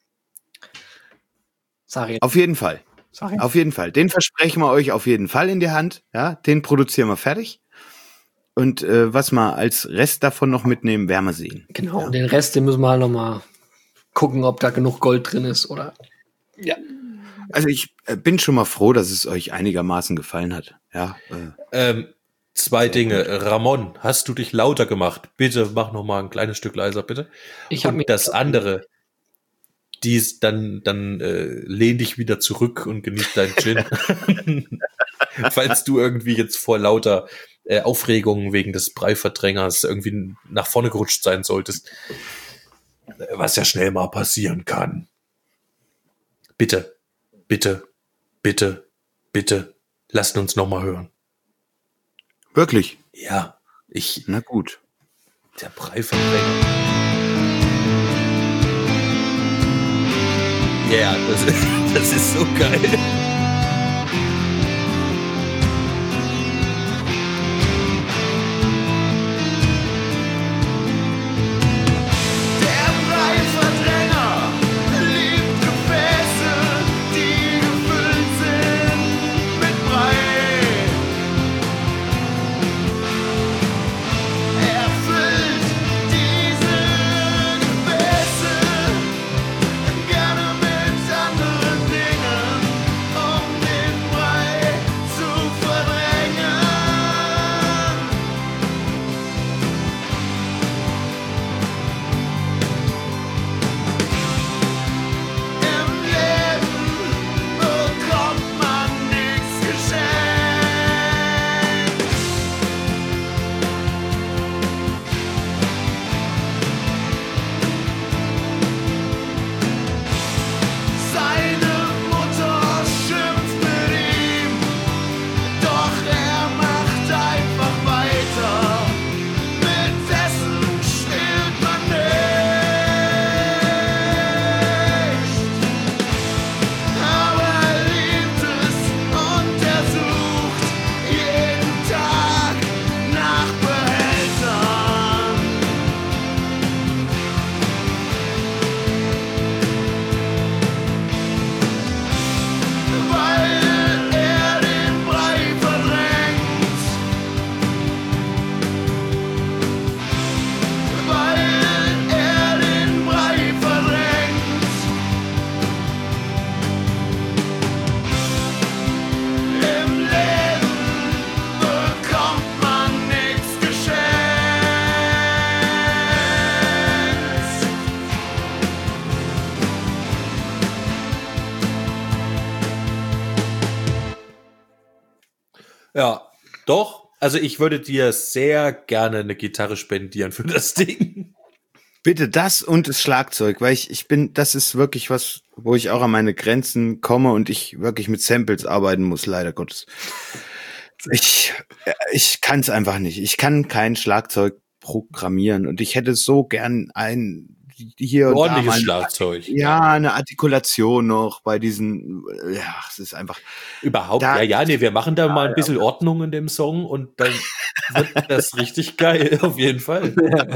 Sag ich. Auf jeden Fall. Auf jeden Fall. Den versprechen wir euch auf jeden Fall in die Hand. Ja, den produzieren wir fertig. Und was wir als Rest davon noch mitnehmen, werden wir sehen. Genau, und den Rest, den müssen wir halt noch mal gucken, ob da genug Gold drin ist oder. Ja. Also ich bin schon mal froh, dass es euch einigermaßen gefallen hat. Ja. Zwei Dinge. Ramon, hast du dich lauter gemacht? Bitte mach noch mal ein kleines Stück leiser, bitte. Ich habe Und mir das andere, dann lehn dich wieder zurück und genieß deinen Gin. Falls du irgendwie jetzt vor lauter Aufregung wegen des Breiverdrängers irgendwie nach vorne gerutscht sein solltest, was ja schnell mal passieren kann. Bitte, bitte, bitte, bitte, lasst uns noch mal hören. Wirklich? Ja, Na gut. der Breiverdränger. Ja, das ist so geil. Der Breiverdränger liebt Gefäße, die gefüllt sind mit Brei. Er füllt diese Gefäße gerne mit anderen Dingen Ja, doch. Also ich würde dir sehr gerne eine Gitarre spendieren für das Ding. Bitte das und das Schlagzeug, weil ich bin, das ist wirklich was, wo ich auch an meine Grenzen komme und ich wirklich mit Samples arbeiten muss, leider Gottes. Ich kann es einfach nicht. Ich kann kein Schlagzeug programmieren und ich hätte so gern ein hier und da Ordentliches mal Schlagzeug. ja, eine Artikulation noch bei diesen, ja, es ist einfach, Überhaupt, Da- nee, wir machen da mal ein bisschen Ordnung in dem Song und dann wird das richtig geil, auf jeden Fall.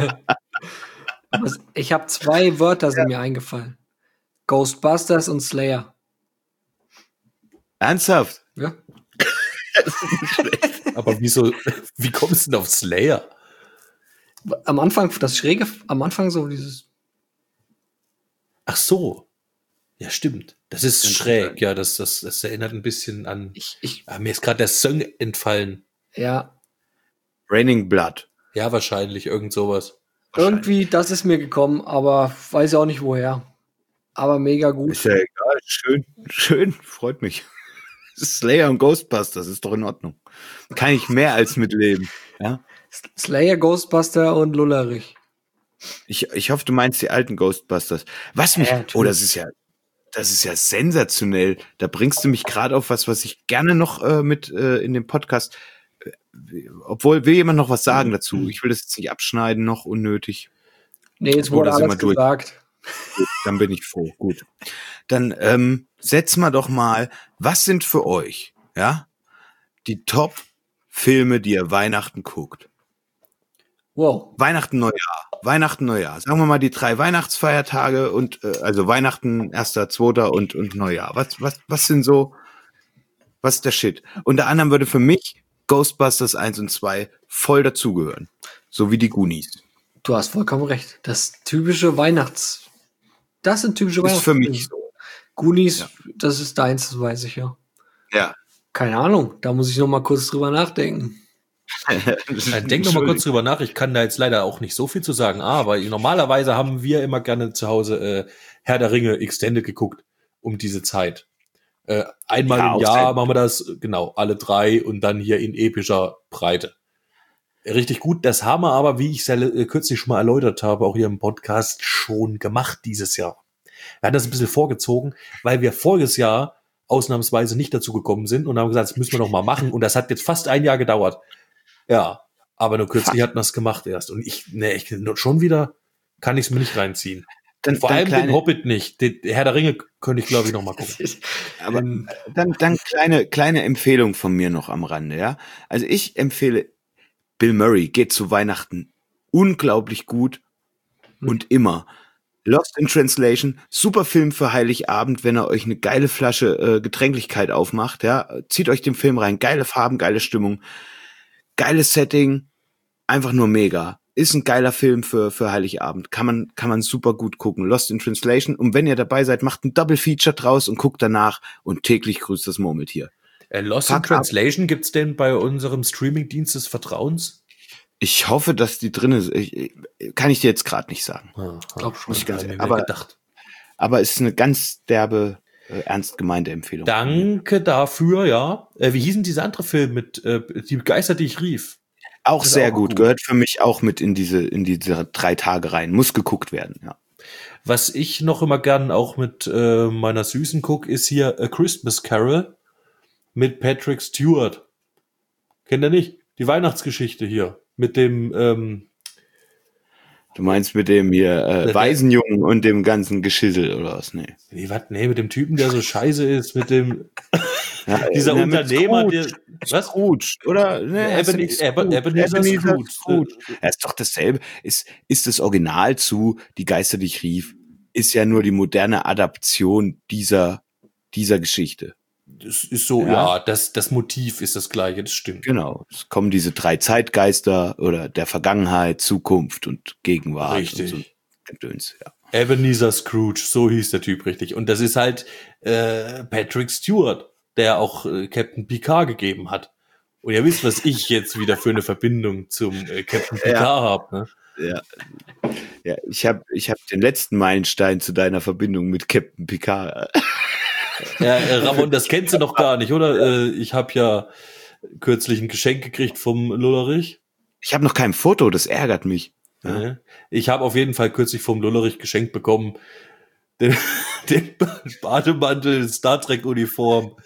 Ich habe 2 Wörter sind mir eingefallen. Ghostbusters und Slayer. ernsthaft. Ja. Aber wie kommst du denn auf Slayer? Am Anfang, das Schräge, am Anfang so dieses. Ach so. Ja, stimmt. Das ist schräg, ja, das erinnert ein bisschen an. Mir ist gerade der Song entfallen. Ja, Raining Blood. Ja, wahrscheinlich, irgend sowas. irgendwie, das ist mir gekommen, aber weiß auch nicht woher. Aber mega gut. Ist ja egal, schön, freut mich. Slayer und Ghostbusters ist doch in Ordnung. Kann ich mehr als mitleben. Ja? Slayer, Ghostbuster und Lullerich. Ich hoffe, du meinst die alten Ghostbusters. Was mich, das ist ja sensationell. Da bringst du mich gerade auf was ich gerne noch mit in dem Podcast, obwohl will jemand noch was sagen dazu. Ich will das jetzt nicht abschneiden, noch unnötig. Nee, jetzt Oder wurde sind wir alles durch? gesagt. Gut, dann bin ich froh. Gut. Dann setzen wir doch mal, was sind für euch, ja, die Top-Filme, die ihr Weihnachten guckt? Wow. Weihnachten, Neujahr. Sagen wir mal die 3 Weihnachtsfeiertage und also Weihnachten, 1., 2. und Neujahr. Was sind so, was ist der Shit? Unter anderem würde für mich Ghostbusters 1 und 2 voll dazugehören. So wie die Goonies. Du hast vollkommen recht. Das sind typische Weihnachts. Ist für mich so. Goonies, Ja. das ist deins, das weiß ich ja. Ja. Keine Ahnung, da muss ich noch mal kurz drüber nachdenken. Denk noch mal kurz drüber nach. Ich kann da jetzt leider auch nicht so viel zu sagen. Aber normalerweise haben wir immer gerne zu Hause Herr der Ringe Extended geguckt um diese Zeit. Einmal Ja, im Jahr Extended. machen wir das, genau, alle 3 und dann hier in epischer Breite. Richtig gut. Das haben wir aber, wie ich es kürzlich schon mal erläutert habe, auch hier im Podcast schon gemacht dieses Jahr. Wir haben das ein bisschen vorgezogen, weil wir voriges Jahr ausnahmsweise nicht dazu gekommen sind und haben gesagt, das müssen wir noch mal machen. Und das hat jetzt fast ein Jahr gedauert. Ja, aber nur kürzlich hatten wir es gemacht erst. Und schon wieder kann ich es mir nicht reinziehen. Vor allem den Hobbit nicht. Den Herr der Ringe könnte ich, glaube ich, noch mal gucken. Aber dann kleine Empfehlung von mir noch am Rande, ja. Also ich empfehle Bill Murray, geht zu Weihnachten unglaublich gut und immer. Lost in Translation, super Film für Heiligabend, wenn ihr euch eine geile Flasche Getränklichkeit aufmacht, ja. Zieht euch den Film rein, geile Farben, geile Stimmung, geiles Setting, einfach nur mega. Ist ein geiler Film für Heiligabend. Kann man super gut gucken. Lost in Translation. Und wenn ihr dabei seid, macht ein Double Feature draus und guckt danach und täglich grüßt das Murmeltier. Lost in Translation gibt's denn bei unserem Streaming-Dienst des Vertrauens? Ich hoffe, dass die drin ist. Kann ich dir jetzt gerade nicht sagen. Glaub schon. Muss ich ganz Hab mir aber gedacht. es ist eine ganz derbe, ernst gemeinte Empfehlung. Danke dafür, ja. Wie hieß denn dieser andere Film mit Die Geister, die ich rief? Auch Das ist sehr auch gut. gut. Gehört für mich auch mit in diese 3 Tage rein. Muss geguckt werden, ja. Was ich noch immer gern auch mit meiner Süßen guck, ist hier A Christmas Carol mit Patrick Stewart. Kennt ihr nicht? Die Weihnachtsgeschichte hier. Mit dem, Du meinst mit dem hier Waisenjungen und dem ganzen Geschissel oder was? Nee. mit dem Typen, der so scheiße ist, mit dem, dieser mit Unternehmer, Scrooge. der, was? Scrooge, oder? Nee, Ebenezer Scrooge. Ja, ist doch dasselbe. Ist das Original zu Die Geister, die ich rief, ist ja nur die moderne Adaption dieser Geschichte. Das ist so, Ja. ja, das Motiv ist das gleiche, das stimmt. Genau. Es kommen diese 3 Zeitgeister oder der Vergangenheit, Zukunft und Gegenwart. Richtig. Und so Gedöns, ja. Ebenezer Scrooge, so hieß der Typ richtig. Und das ist halt Patrick Stewart, der auch Captain Picard gegeben hat. Und ihr wisst, was ich jetzt wieder für eine Verbindung zum Captain Picard habe. Ne? Ja, ich hab den letzten Meilenstein zu deiner Verbindung mit Captain Picard. Ja, Ramon, das kennst du noch gar nicht, oder? Ich habe ja kürzlich ein Geschenk gekriegt vom Lullerich. Ich habe noch kein Foto, das ärgert mich. Ja. Ich habe auf jeden Fall kürzlich vom Lullerich geschenkt bekommen den Bademantel, Star Trek Uniform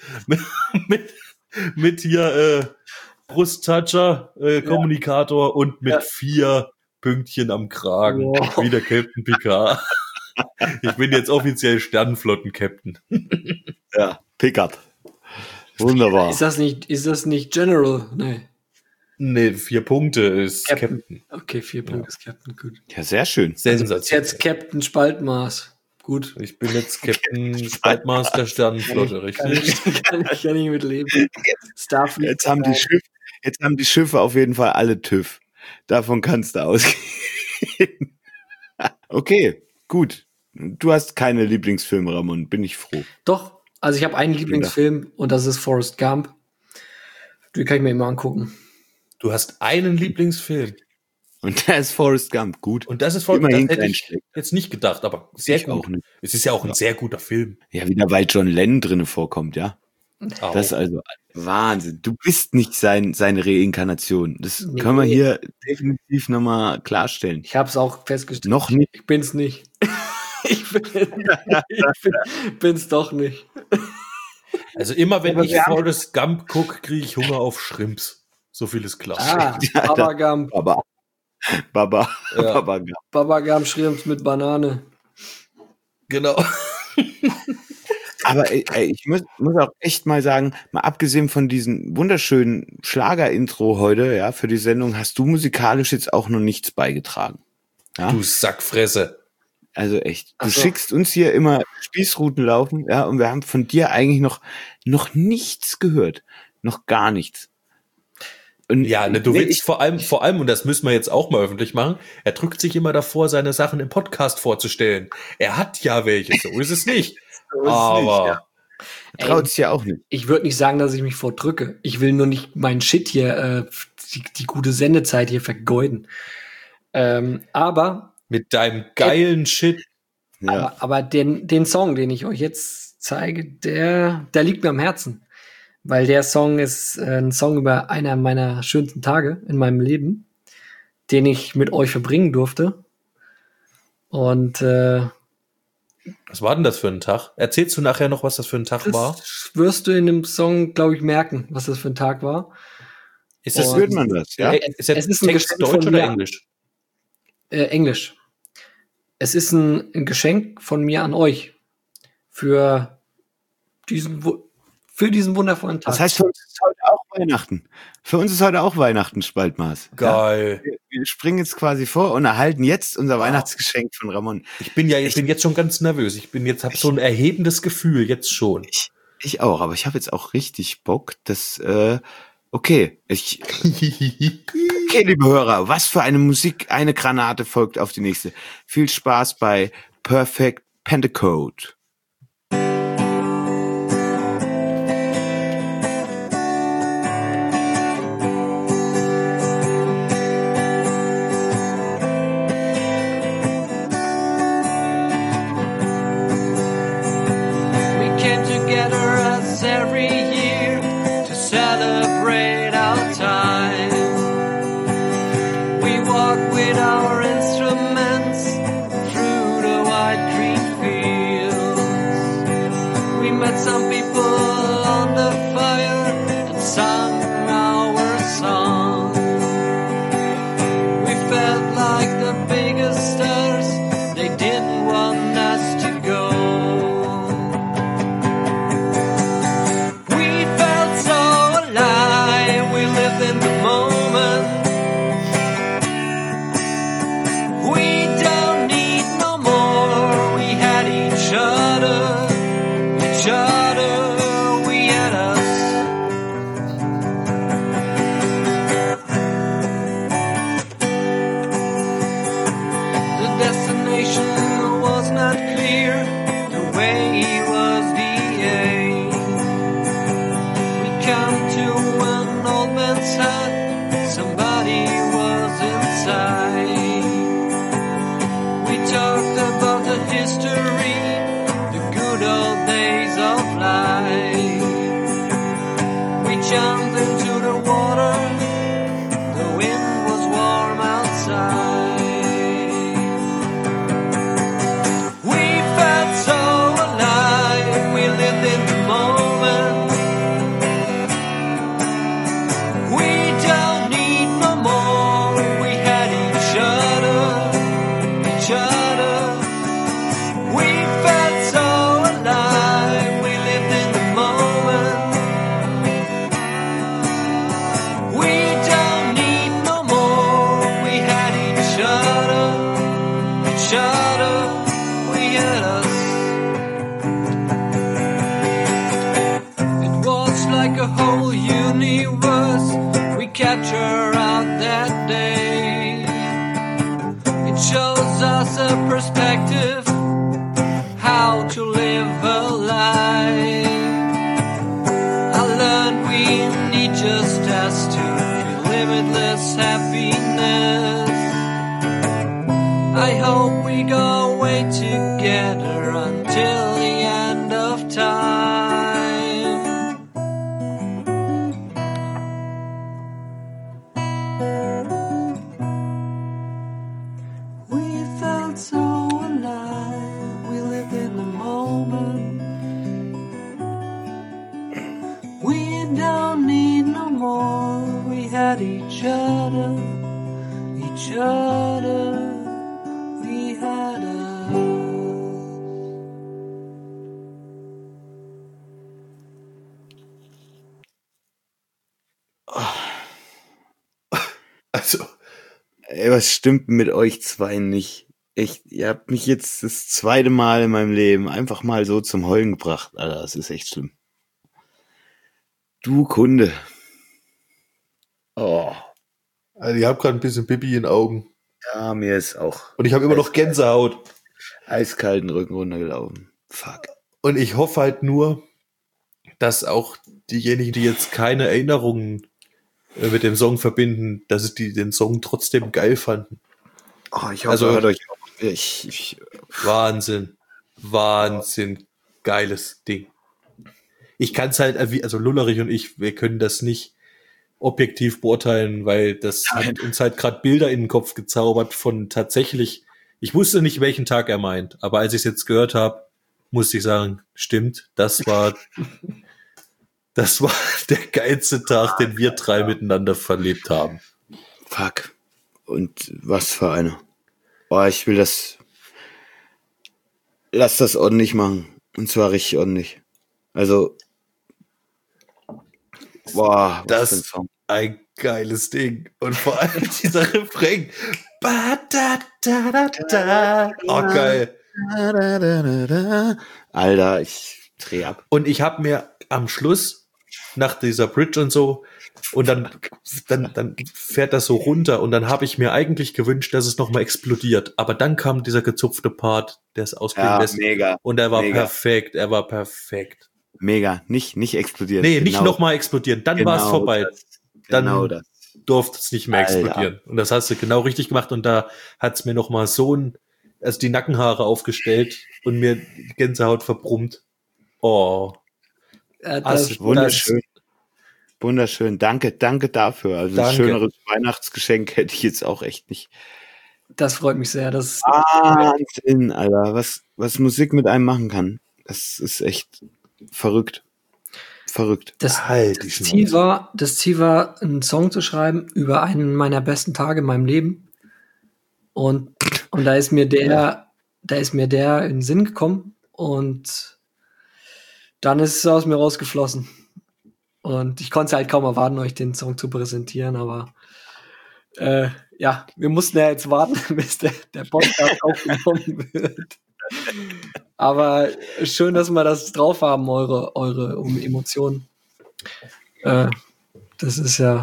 mit hier Brusttoucher, Kommunikator und mit 4 Pünktchen am Kragen, Wow. wie der Captain Picard. Ich bin jetzt offiziell Sternenflotten-Captain. Ja, Pickup. Wunderbar. Ist das nicht General? Nee. Nee, 4 Punkte ist Captain. Captain. Okay, 4 Punkte ist Captain, gut. Ja, sehr schön. Ist Sensationell. jetzt Captain Spaltmaß. Gut. Ich bin jetzt Captain Spaltmaß der Sternenflotte, richtig? Kann ich mit leben. Starfleet. Jetzt haben die Schiffe auf jeden Fall alle TÜV. Davon kannst du ausgehen. Okay, gut. Du hast keine Lieblingsfilme, Ramon. Bin ich froh. Doch, also ich habe einen Lieblingsfilm und das ist Forrest Gump. Den kann ich mir immer angucken. Du hast einen Lieblingsfilm. Und der ist Forrest Gump. Gut. Und das ist voll, Immerhin das hätte kein ich Schlecht. jetzt nicht gedacht, aber sehr Ich gut. auch nicht. Es ist ja auch ein sehr guter Film. Ja, wieder weil John Lennon drinne vorkommt, ja. Auch. Das ist also Wahnsinn. Du bist nicht seine Reinkarnation. Das Nee. können wir hier definitiv nochmal klarstellen. Ich habe es auch festgestellt. Noch nicht. Ich bin's nicht. ich bin's doch nicht. Also immer wenn Aber ich wir haben- Forrest Gump gucke, kriege ich Hunger auf Shrimps. So viel ist klar. Ah, Ja, Baba Gump. Baba. Ja. Baba Gump. Baba Gump Shrimps mit Banane. Genau. Aber ey, ich muss auch echt mal sagen, mal abgesehen von diesem wunderschönen Schlager-Intro heute, ja, für die Sendung, hast du musikalisch jetzt auch noch nichts beigetragen. Ja? Du Sackfresse. Also echt. Du Ach so. schickst uns hier immer Spießruten laufen, ja, und wir haben von dir eigentlich noch nichts gehört. Noch gar nichts. Und Ja, ne, du nee, willst vor allem, und das müssen wir jetzt auch mal öffentlich machen, er drückt sich immer davor, seine Sachen im Podcast vorzustellen. Er hat ja welche, so ist es nicht. Aber traut es ja auch nicht. Ich würde nicht sagen, dass ich mich vordrücke. Ich will nur nicht meinen Shit hier, die gute Sendezeit hier vergeuden. Aber mit deinem geilen Shit, Ja. aber den Song, den ich euch jetzt zeige, der liegt mir am Herzen. Weil der Song ist ein Song über einer meiner schönsten Tage in meinem Leben, den ich mit euch verbringen durfte. Und was war denn das für ein Tag? Erzählst du nachher noch, was das für ein Tag war? das wirst du in dem Song, glaube ich, merken, was das für ein Tag war. Ist Das das, hört man das, ja? ist der es ist ein Text Geschenk Deutsch von oder mir. Englisch? Englisch. Es ist ein Geschenk von mir an euch für diesen wundervollen Tag. Das heißt, für uns ist heute auch Weihnachten. Für uns ist heute auch Weihnachten, Spaltmaß. Geil. Ja? Wir springen jetzt quasi vor und erhalten jetzt unser Weihnachtsgeschenk von Ramon. Ich bin jetzt schon ganz nervös. Habe so ein erhebendes Gefühl, jetzt schon. Ich auch, aber ich habe jetzt auch richtig Bock, dass, okay, okay, liebe Hörer, was für eine Musik, eine Granate folgt auf die nächste. Viel Spaß bei Perfect Pentacode. We came together as every year to celebrate our time. We walk with our instruments through the wide green fields. We met some people on the fire and sung our song. We felt like the biggest stars, they didn't want us to go. We felt so alive was we capture out that day. It shows us a perspective, how to live a life. I learned we need just us to feel limitless happiness. I hope we go away together until the end of time. We felt so alive, we lived in the moment. We don't need no more, we had each other, we had us. Also, Ey, was stimmt mit euch zwei nicht? Echt, ihr habt mich jetzt das zweite Mal in meinem Leben einfach mal so zum Heulen gebracht. Alter, das ist echt schlimm. Du Kunde. Oh, also ich habe gerade ein bisschen Pipi in den Augen. ja, mir ist auch Und ich habe immer noch Gänsehaut. eiskalten Rücken runtergelaufen. Fuck. Und ich hoffe halt nur, dass auch diejenigen, die jetzt keine Erinnerungen mit dem Song verbinden, dass die den Song trotzdem geil fanden. Oh, ich hoffe, Also- hört euch auch. Ich Wahnsinn. Wahnsinn. Geiles Ding. Ich kann es halt, also Lullerich und ich, wir können das nicht objektiv beurteilen, weil das hat uns halt gerade Bilder in den Kopf gezaubert von tatsächlich, ich wusste nicht, welchen Tag er meint, aber als ich es jetzt gehört habe, musste ich sagen, stimmt, das war der geilste Tag, den wir drei miteinander verlebt haben. Fuck. Und was für eine. Boah, ich will das. Lass das ordentlich machen. Und zwar richtig ordentlich. Also. Boah, was für ein Das Song. ein geiles Ding. Und vor allem dieser Refrain. Ba, da, da, da, da. Oh, geil. Alter, ich dreh ab. Und ich habe mir am Schluss, nach dieser Bridge und so, und dann fährt das so runter und dann habe ich mir eigentlich gewünscht, dass es nochmal explodiert. Aber dann kam dieser gezupfte Part, der es ausklingen Ja, lässt. mega. Und er war mega. perfekt, er war perfekt. Mega. Nicht explodieren. Nee, nicht nochmal explodieren, dann war es vorbei. Dann Genau das. durfte es nicht mehr Alter. explodieren. Und das hast du genau richtig gemacht und da hat es mir nochmal also die Nackenhaare aufgestellt und mir die Gänsehaut verbrummt. Oh. Das, Wunderschön. Wunderschön. Danke dafür. Also ein Danke. schöneres Weihnachtsgeschenk hätte ich jetzt auch echt nicht. das freut mich sehr. Das, Wahnsinn, Alter. Was Musik mit einem machen kann. Das ist echt verrückt. Verrückt. das, Halt die das Ziel war, einen Song zu schreiben über einen meiner besten Tage in meinem Leben. Und da ist mir der in den Sinn gekommen und dann ist es aus mir rausgeflossen. Und ich konnte halt kaum erwarten, euch den Song zu präsentieren, aber ja, wir mussten ja jetzt warten, bis der Podcast aufgenommen wird. Aber schön, dass wir das drauf haben, eure Emotionen. Das ist ja,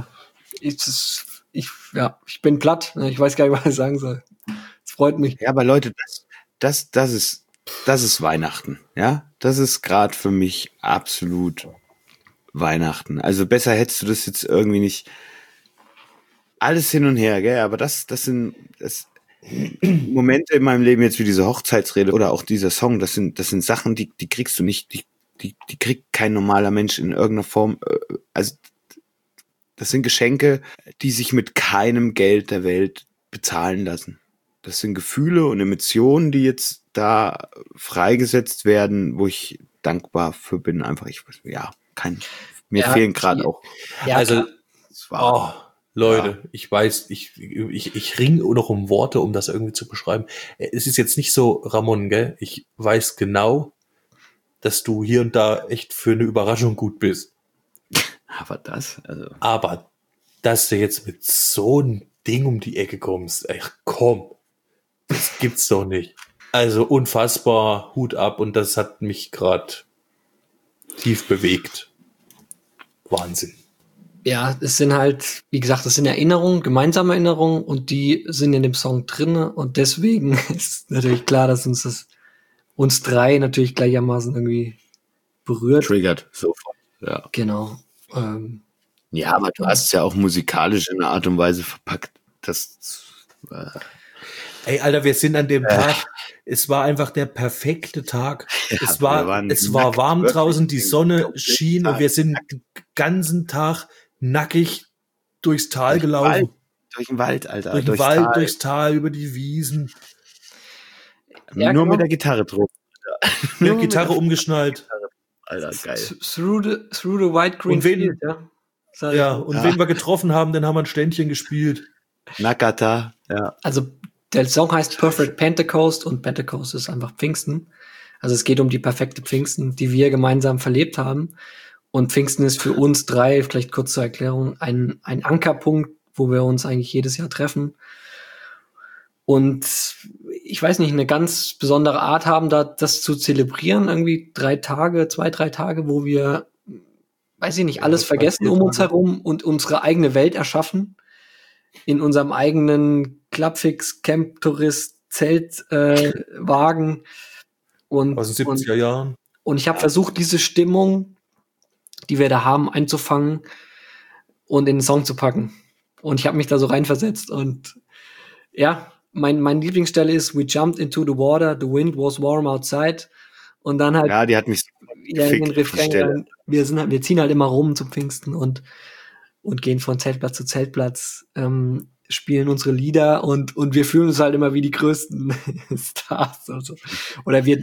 ich bin platt. Ich weiß gar nicht, was ich sagen soll. Es freut mich. Ja, aber Leute, das ist Weihnachten. Ja, das ist gerade für mich absolut Weihnachten. Also besser hättest du das jetzt irgendwie nicht. Alles hin und her, gell? Aber das sind Momente in meinem Leben jetzt wie diese Hochzeitsrede oder auch dieser Song. Das sind Sachen, die kriegst du nicht. Die kriegt kein normaler Mensch in irgendeiner Form. Also das sind Geschenke, die sich mit keinem Geld der Welt bezahlen lassen. Das sind Gefühle und Emotionen, die jetzt da freigesetzt werden, wo ich dankbar für bin. Einfach, mir Ja, fehlen gerade auch. Ja, Also, klar. oh, Leute, ich weiß, ich ring noch um Worte, um das irgendwie zu beschreiben. Es ist jetzt nicht so, Ramon, gell? Ich weiß genau, dass du hier und da echt für eine Überraschung gut bist. Aber Aber, dass du jetzt mit so einem Ding um die Ecke kommst, ey, komm, das gibt's doch nicht. Also unfassbar, Hut ab und das hat mich gerade tief bewegt. Wahnsinn. Ja, es sind halt, wie gesagt, das sind Erinnerungen, gemeinsame Erinnerungen und die sind in dem Song drinne und deswegen ist natürlich klar, dass uns drei natürlich gleichermaßen irgendwie berührt. Triggert sofort. Ja. Genau. Ja, aber du hast es ja auch musikalisch in einer Art und Weise verpackt. Ey, Alter, wir sind an dem Tag, es war einfach der perfekte Tag. Es war warm wirklich draußen, die Sonne komplett schien und wir sind den ganzen Tag nackig durchs Tal gelaufen. Durch den Wald, Alter. Durch den Wald, durchs Tal, über die Wiesen. Ja, Nur genau. mit der Gitarre drauf. Mit der Gitarre umgeschnallt. Alter, geil. Through the white green Und wen- field, ja. Sag ich Ja, mal. und wen wir getroffen haben, dann haben wir ein Ständchen gespielt. Nakata, ja. Also der Song heißt Perfect Pentecost und Pentecost ist einfach Pfingsten. Also es geht um die perfekte Pfingsten, die wir gemeinsam verlebt haben. Und Pfingsten ist für uns drei, vielleicht kurz zur Erklärung, ein Ankerpunkt, wo wir uns eigentlich jedes Jahr treffen. Und ich weiß nicht, eine ganz besondere Art haben, das zu zelebrieren. Irgendwie 3 Tage, 2, 3 Tage, wo wir, weiß ich nicht, alles vergessen um uns herum und unsere eigene Welt erschaffen. In unserem eigenen Clubfix, Camp Tourist, Zeltwagen. Aus den 70er Jahren. Und ich habe versucht, diese Stimmung, die wir da haben, einzufangen und in den Song zu packen. Und ich habe mich da so reinversetzt. Und ja, meine Lieblingsstelle ist We jumped into the water, the wind was warm outside. Und dann halt Ja, die hat mich so ja, in den gefickt, die Refrain Stelle. rein. Wir ziehen halt immer rum zum Pfingsten und gehen von Zeltplatz zu Zeltplatz, spielen unsere Lieder und wir fühlen uns halt immer wie die größten Stars. Also. Oder wir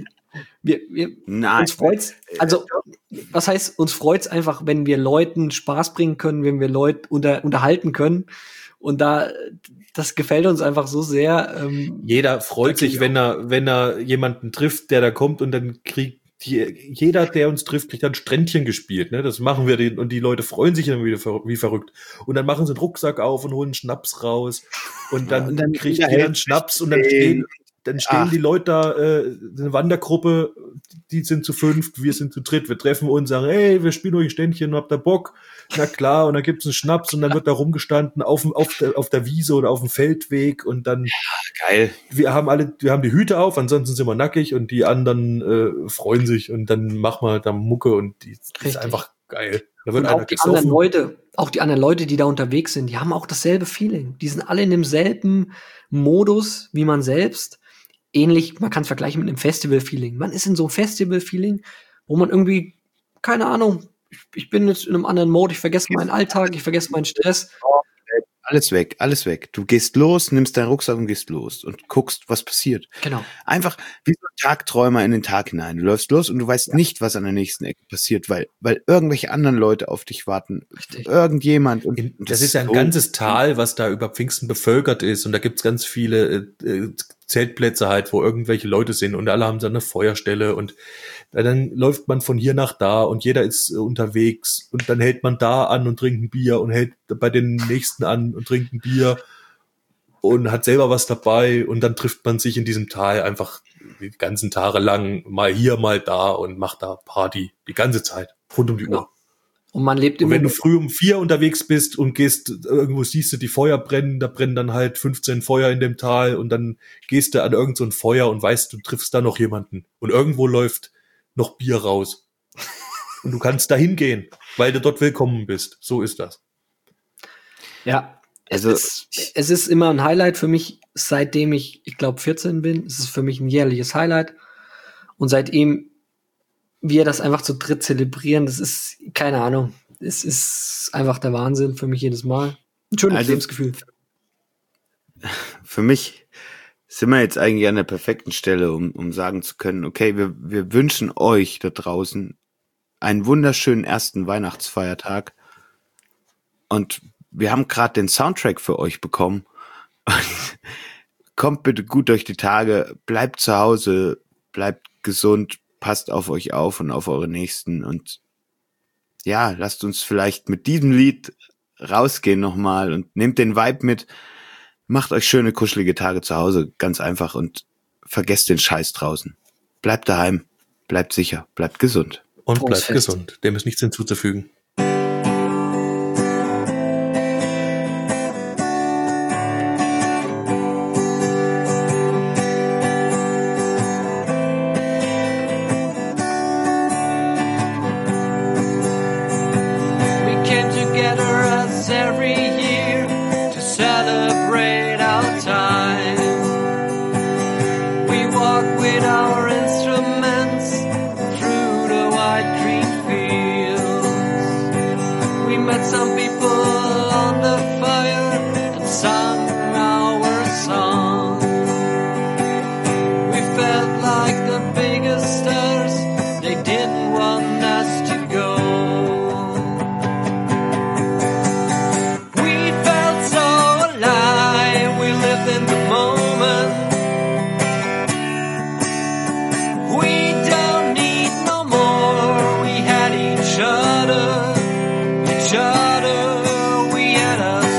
Nein. uns freut's, also was heißt, uns freut's einfach, wenn wir Leuten Spaß bringen können, wenn wir Leute unterhalten können. Und das gefällt uns einfach so sehr. Jeder freut sich, wenn er jemanden trifft, der da kommt und dann kriegt jeder, der uns trifft, kriegt ein Strändchen gespielt. Ne? Das machen wir und die Leute freuen sich dann wieder wie verrückt. Und dann machen sie einen Rucksack auf und holen einen Schnaps raus. Und dann, kriegt jeder einen Schnaps und dann stehen die Leute da, eine Wandergruppe, die sind zu 5, wir sind zu dritt. Wir treffen uns, sagen, hey, wir spielen euch ein Ständchen, habt ihr Bock? Na klar, und dann gibt's einen Schnaps und dann wird da rumgestanden auf der Wiese oder auf dem Feldweg und dann Geil. wir haben die Hüte auf, ansonsten sind wir nackig und die anderen freuen sich und dann machen wir da Mucke und die ist Richtig. einfach geil. Da wird Und einer auch die anderen Leute, die da unterwegs sind, die haben auch dasselbe Feeling. Die sind alle in demselben Modus wie man selbst. Ähnlich, man kann es vergleichen mit einem Festival-Feeling. Man ist in so einem Festival-Feeling, wo man irgendwie, keine Ahnung, ich bin jetzt in einem anderen Mode, ich vergesse meinen Alltag, ich vergesse meinen Stress. Alles weg, alles weg. Du gehst los, nimmst deinen Rucksack und gehst los und guckst, was passiert. Genau. Einfach wie so ein Tagträumer in den Tag hinein. Du läufst los und du weißt nicht, was an der nächsten Ecke passiert, weil irgendwelche anderen Leute auf dich warten. Richtig. Irgendjemand. Und Das ist ja ein ganzes Tal, was da über Pfingsten bevölkert ist und da gibt's ganz viele Zeltplätze halt, wo irgendwelche Leute sind und alle haben so eine Feuerstelle und dann läuft man von hier nach da und jeder ist unterwegs und dann hält man da an und trinkt ein Bier und hält bei den nächsten an und trinkt ein Bier und hat selber was dabei und dann trifft man sich in diesem Tal einfach die ganzen Tage lang mal hier, mal da und macht da Party die ganze Zeit, rund um die Uhr. Und man lebt Und immer. wenn du früh um 4 unterwegs bist und gehst, irgendwo siehst du die Feuer brennen, da brennen dann halt 15 Feuer in dem Tal und dann gehst du an irgend so ein Feuer und weißt, du triffst da noch jemanden. Und irgendwo läuft noch Bier raus. Und du kannst da hingehen, weil du dort willkommen bist. So ist das. Ja. Also- Es ist immer ein Highlight für mich, seitdem ich glaube, 14 bin. Es ist für mich ein jährliches Highlight. Und seitdem wir das einfach zu dritt zelebrieren, das ist, keine Ahnung, es ist einfach der Wahnsinn für mich jedes Mal. Ein schönes Also- Lebensgefühl. für mich sind wir jetzt eigentlich an der perfekten Stelle, um sagen zu können, okay, wir wünschen euch da draußen einen wunderschönen ersten Weihnachtsfeiertag und wir haben gerade den Soundtrack für euch bekommen. Und kommt bitte gut durch die Tage, bleibt zu Hause, bleibt gesund, passt auf euch auf und auf eure Nächsten und ja, lasst uns vielleicht mit diesem Lied rausgehen nochmal und nehmt den Vibe mit. Macht euch schöne, kuschelige Tage zu Hause, ganz einfach und vergesst den Scheiß draußen. Bleibt daheim, bleibt sicher, bleibt gesund. Und Prost bleibt fest. gesund. Dem ist nichts hinzuzufügen. people on the fire and sung our song. We felt like the biggest stars, they didn't want us to go. We felt so alive, we lived in the moment. We don't need no more, we had each other, we had us.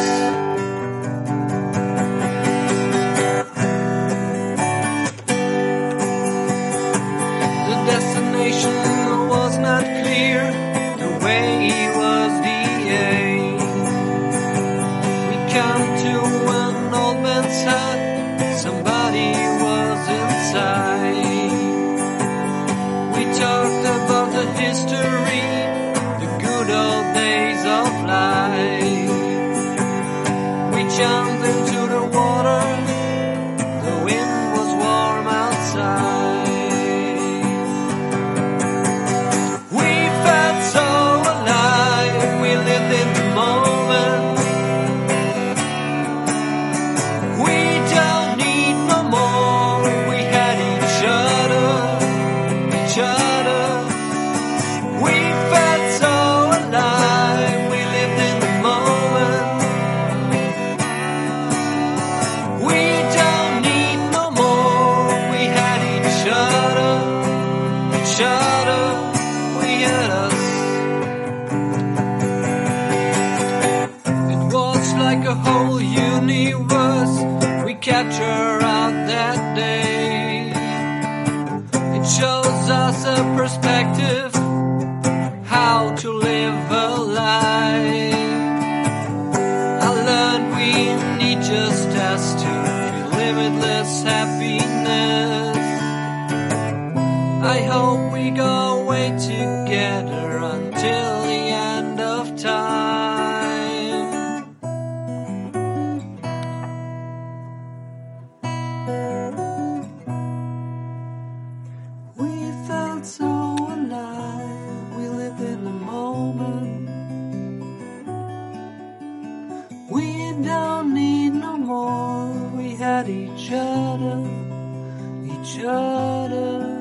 The destination was not clear, the way was the aim. We come to an old man's hut, somebody was inside. We talked about the history, the good old days of life. We jumped into the water, the wind was warm outside. We felt so alive, we lived in the moment. We don't need no more, we had each other, each other. We felt so alive, we lived in the moment. We don't need no more, we had each other, we had us. It was like a whole universe we captured out that day. It shows us a perspective, how to live a life. I learned we need just us to feel limitless happiness. I hope we go away together until the end of time. We felt so alive, we lived in the moment. We don't need no more, we had each other, each other.